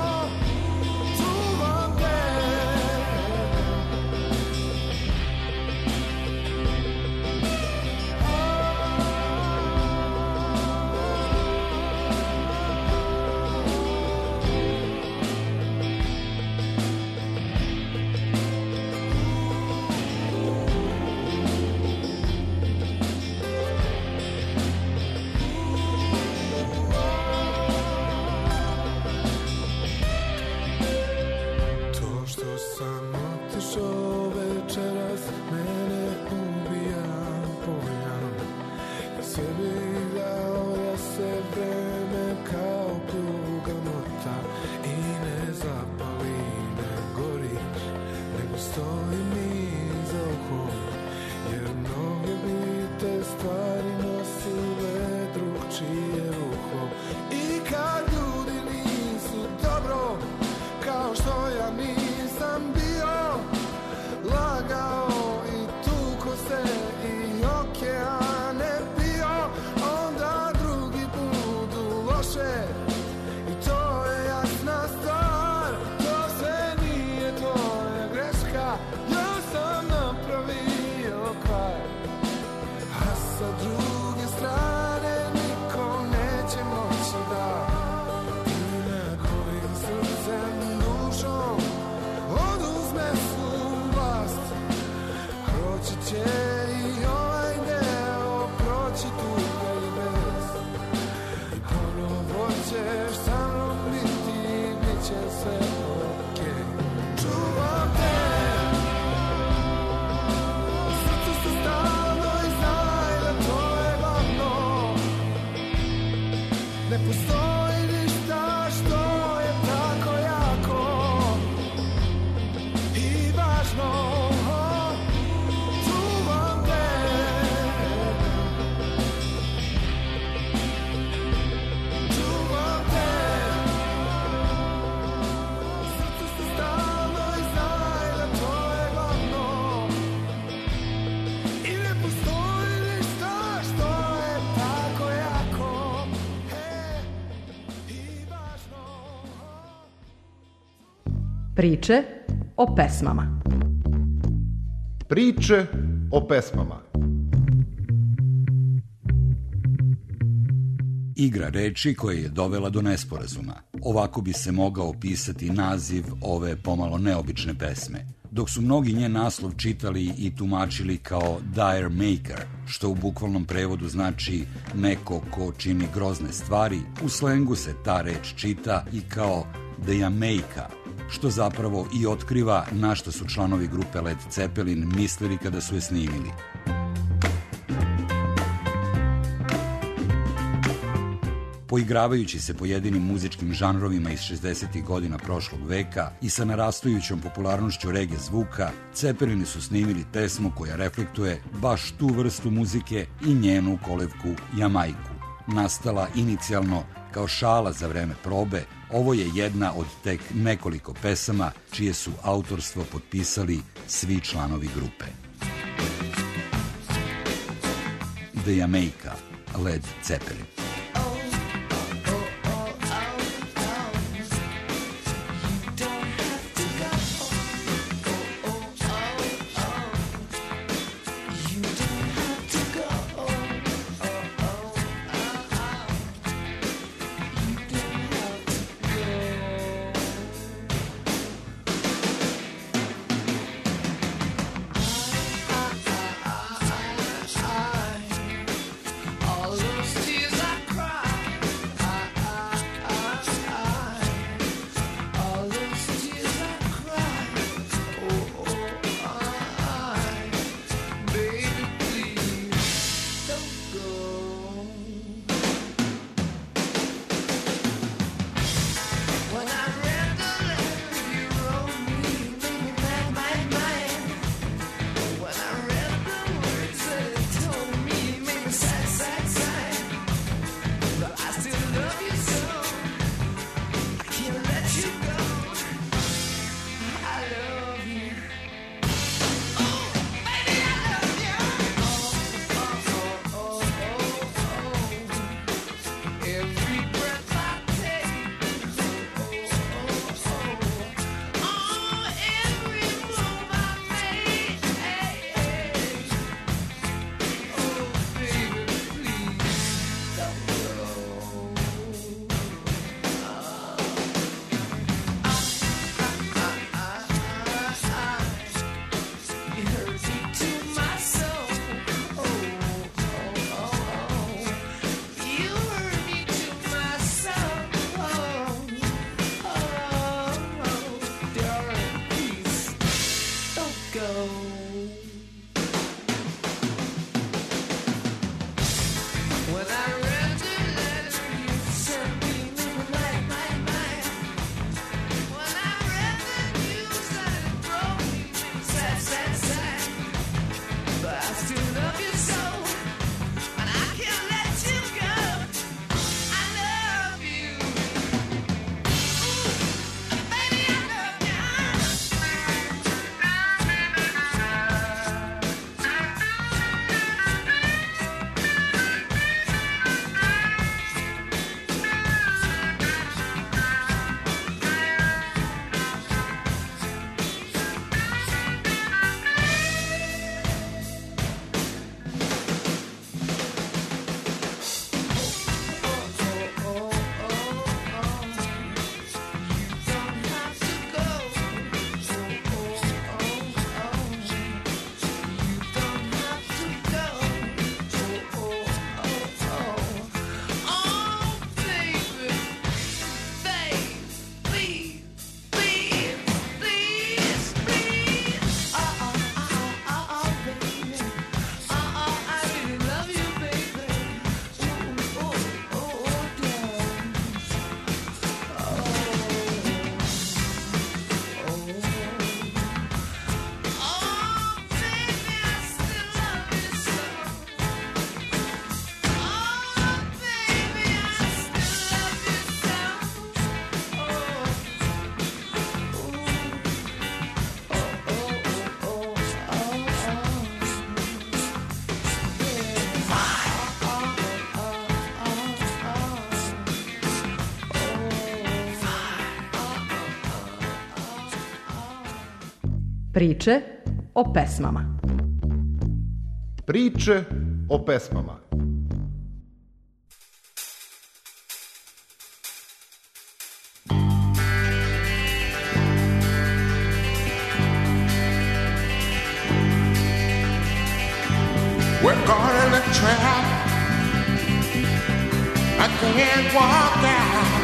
Priče o pesmama. Priče o pesmama. Igra reči koja je dovela do nesporazuma. Ovako bi se mogao opisati naziv ove pomalo neobične pesme. Dok su mnogi njen naslov čitali i tumačili kao dire maker, što u bukvalnom prevodu znači neko ko čini grozne stvari, u slengu se ta reč čita i kao the Jamaica, što zapravo i otkriva na što su članovi grupe Led Zeppelin mislili kada su je snimili. Poigravajući se pojedinim muzičkim žanrovima iz 60. godina prošlog veka i sa narastajućom popularnošću reggae zvuka, Cepelini su snimili pesmu koja reflektuje baš tu vrstu muzike i njenu kolevku Jamajku. Nastala inicijalno kao šala za vreme probe, ovo je jedna od tek nekoliko pesama čije su autorstvo potpisali svi članovi grupe. The Jamaica, Led Zeppelin. All those tears I Priče o pesmama. Priče o pesmama. We're caught in a trap. I can't walk out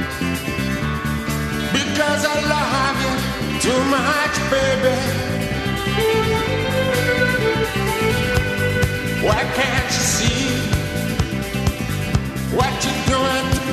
because I love you too much, baby. Why can't you see what you're doing to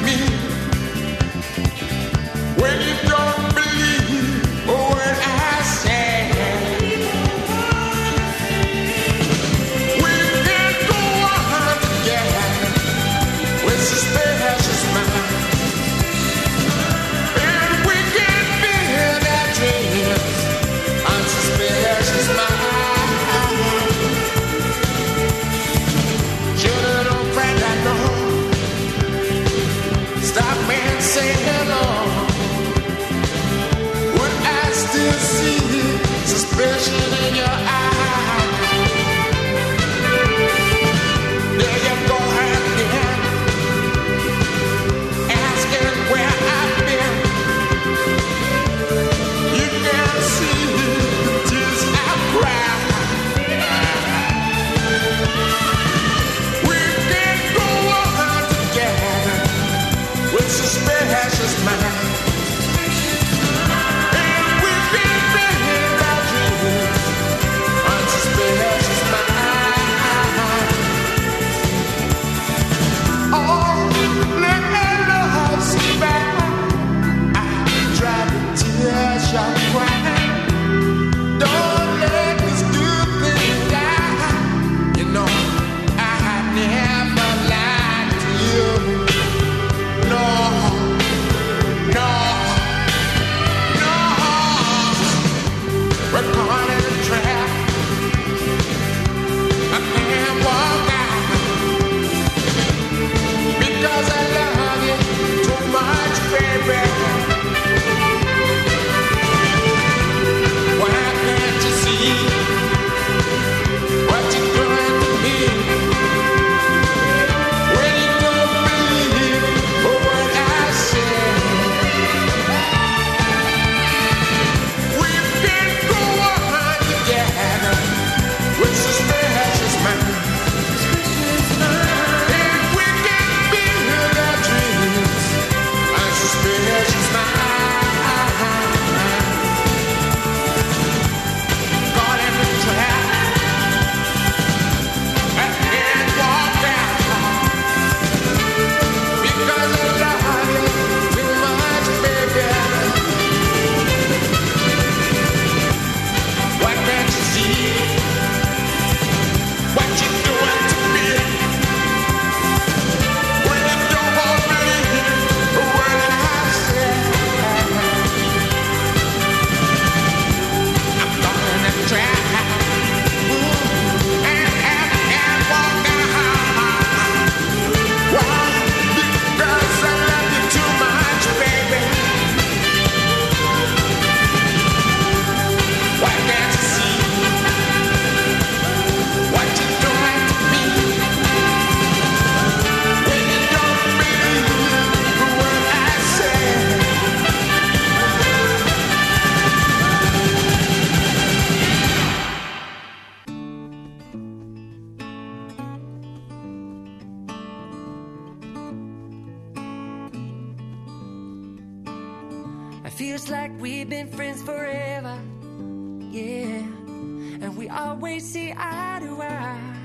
feels like we've been friends forever. Yeah, and we always see eye to eye.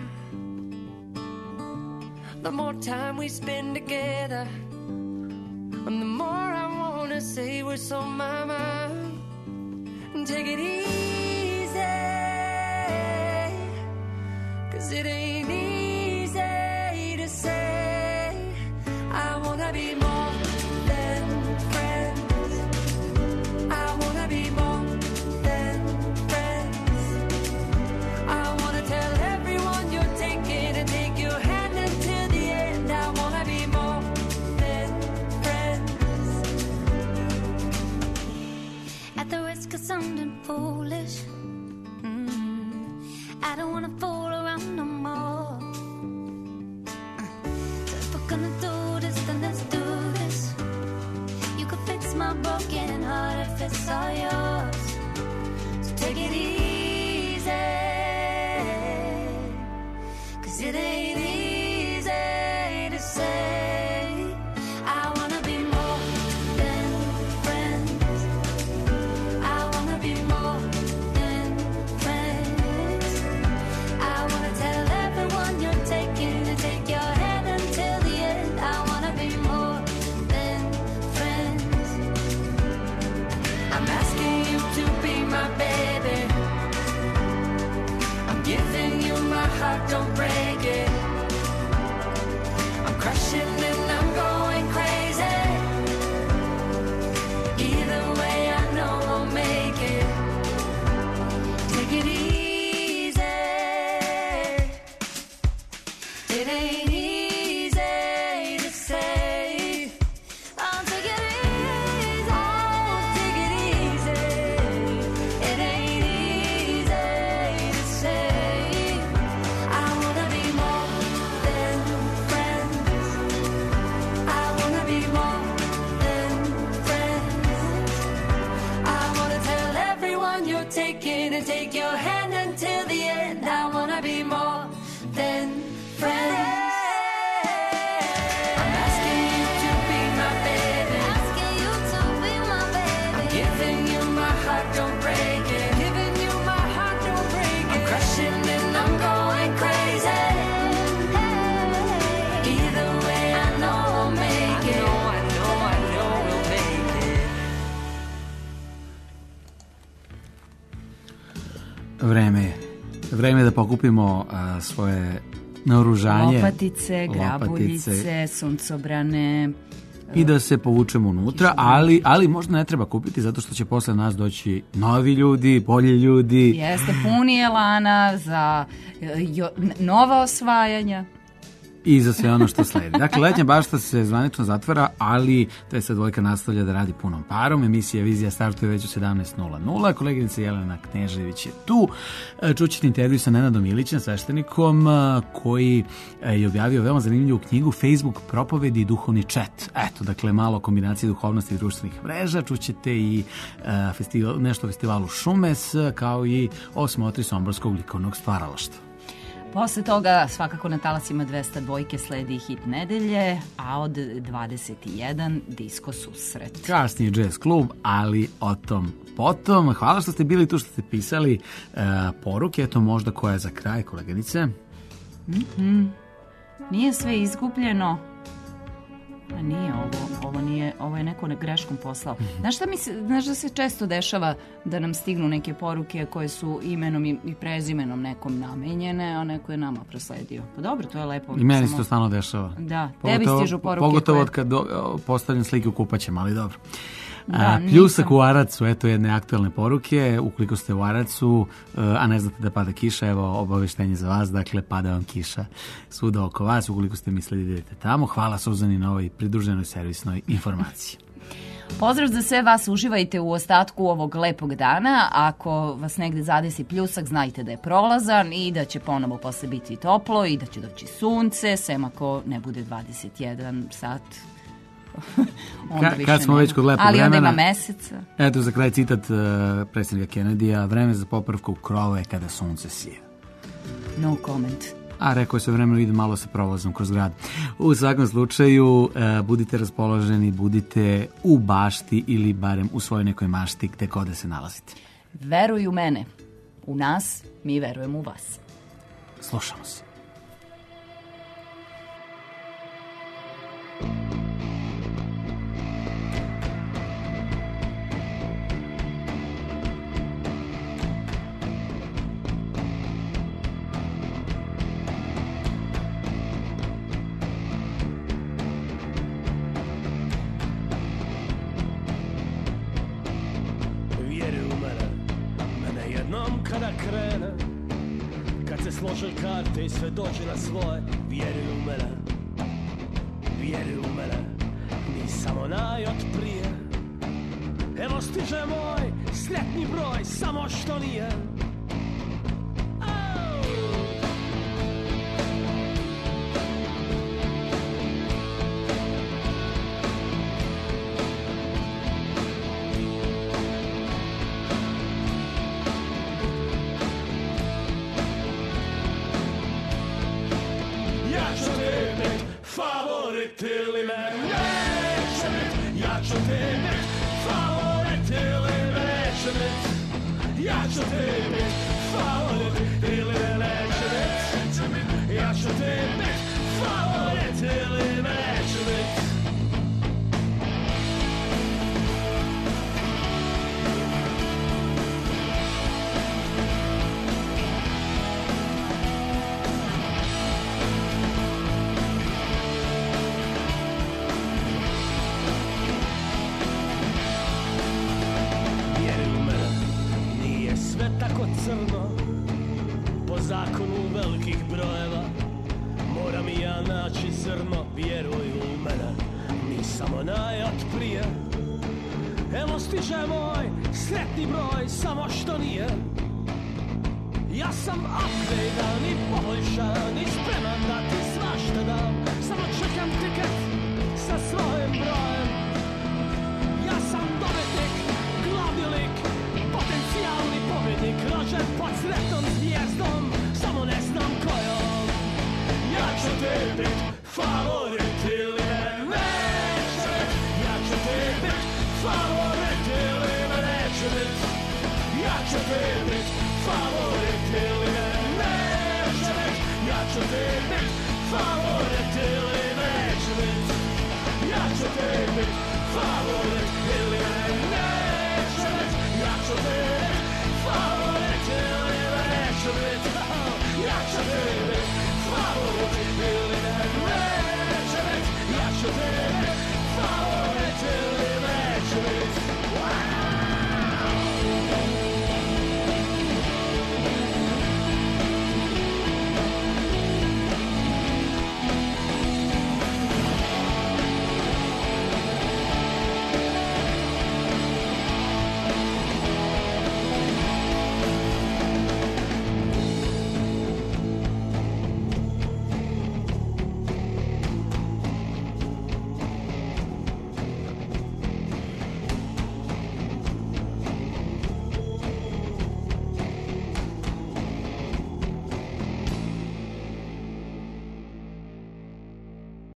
The more time we spend together, and the more I wanna say what's on my mind. Take it easy, 'cause it ain't easy to say. I wanna be more than friends. I wanna be more than friends. I wanna tell everyone you're taking and take your hand until the end. I wanna be more than friends. At the risk of sounding foolish, I don't wanna fool around no more. So if we're gonna do this, then let's do this. You could fix my broken heart if it's all yours. So take it easy, 'cause it ain't easy to say. I wanna be more than friends. I wanna be more than friends. I wanna tell everyone you're taking and take your hand until the end. I wanna be more than friends. I'm asking you to be my baby. I'm giving you my heart, don't break it. I'm crushing and I'm going crazy. Either way, I know I'll make it. Take it easy. It ain't easy to say. I'll take it easy. Oh, take it easy. It ain't easy to say. I wanna be more than friends. I wanna be more than friends. I wanna tell everyone you're taking and take your hand until the end. I wanna be more than friends. I'm asking you to be my baby. Asking you to be my baby. I'm giving you my heart, don't break it. Giving you my heart, don't break it. I'm crushing and I'm going crazy. Either way, I know I'll make it. I know we'll make it. Vreme je da pokupimo svoje naoružanje. Lopatice, grabuljice, suncobrane. I da se povučemo unutra, ali možda ne treba kupiti zato što će posle nas doći novi ljudi, bolji ljudi. Jeste, puni elana za nova osvajanja. I za sve ono što sledi. Dakle, letnja bašta se zvanično zatvara, ali TS dvojka nastavlja da radi punom parom. Emisija Vizija startuje već u 17:00. Koleginica Jelena Knežević je tu. Čućete intervju sa Nenadom Ilićem, sveštenikom, koji je objavio veoma zanimljivu knjigu Facebook propovedi i duhovni čet. Eto, dakle, malo kombinacije duhovnosti i društvenih mreža. Čućete i nešto o festivalu Šumes, kao i o smotri somborskog likovnog stvaralaštva. Posle toga svakako na talasima 202 sledi hit nedelje, a od 21 disko susret. Kasnije jazz klub, ali o tom potom. Hvala što ste bili tu, što ste pisali poruke. Eto možda koja je za kraj, koleginice. Nije sve izgubljeno. A nije ovo je neko greškom poslao. Znaš da se često dešava da nam stignu neke poruke koje su imenom i prezimenom nekom namenjene, a neko je nama prosledio. Pa dobro, to je lepo. I meni se to stalno dešava. Da, tebi stižu poruke. Pogotovo od kad postavljam slike u kupaćem, ali dobro. Pljusak u Aracu, eto jedne aktualne poruke. Ukoliko ste u Aracu, a ne znate da pada kiša, evo obaveštenje za vas, dakle pada vam kiša svuda oko vas, ukoliko ste mislili da idete tamo. Hvala Suzani na ovoj pridruženoj servisnoj informaciji. Pozdrav za sve vas, uživajte u ostatku ovog lepog dana. Ako vas negde zadesi pljusak, znajte da je prolazan i da će ponovo posle biti toplo i da će doći sunce, sem ako ne bude 21 sat. Kad smo već kod lepog vremena, ali onda ima meseca. Eto za kraj citat predsjednika Kennedyja: vreme za popravku krova je kada sunce sije. No comment. a rekao je sve vremeno ide malo sa provozom kroz grad. U svakom slučaju, budite raspoloženi, budite u bašti ili barem u svojoj nekoj mašti gde god da se nalazite. Veruj u mene, u nas, mi verujemo u vas. Slušamo se. Kada krene, kad se slože karte i sve dođe na svoje, vjeruj u mene, vjeruj u mene, ni samo najod prije. Evo stiže moj sretni broj, samo što nije. Ili me neće bit, ja ću te bit favorit ili neće bit, ja ću te bit favorit ili me neće bit, ja ću te bit favorit ili neće bit. Crno, po zakonu velikih brojeva, moram i ja naći zrno, vjeruj u mene, ni samo najod prije. Evo stiže moj sretni broj, samo što nije. Ja sam upgradean i poboljšan i spreman da ti svašta dam, samo čekam tiket sa svojim brojem.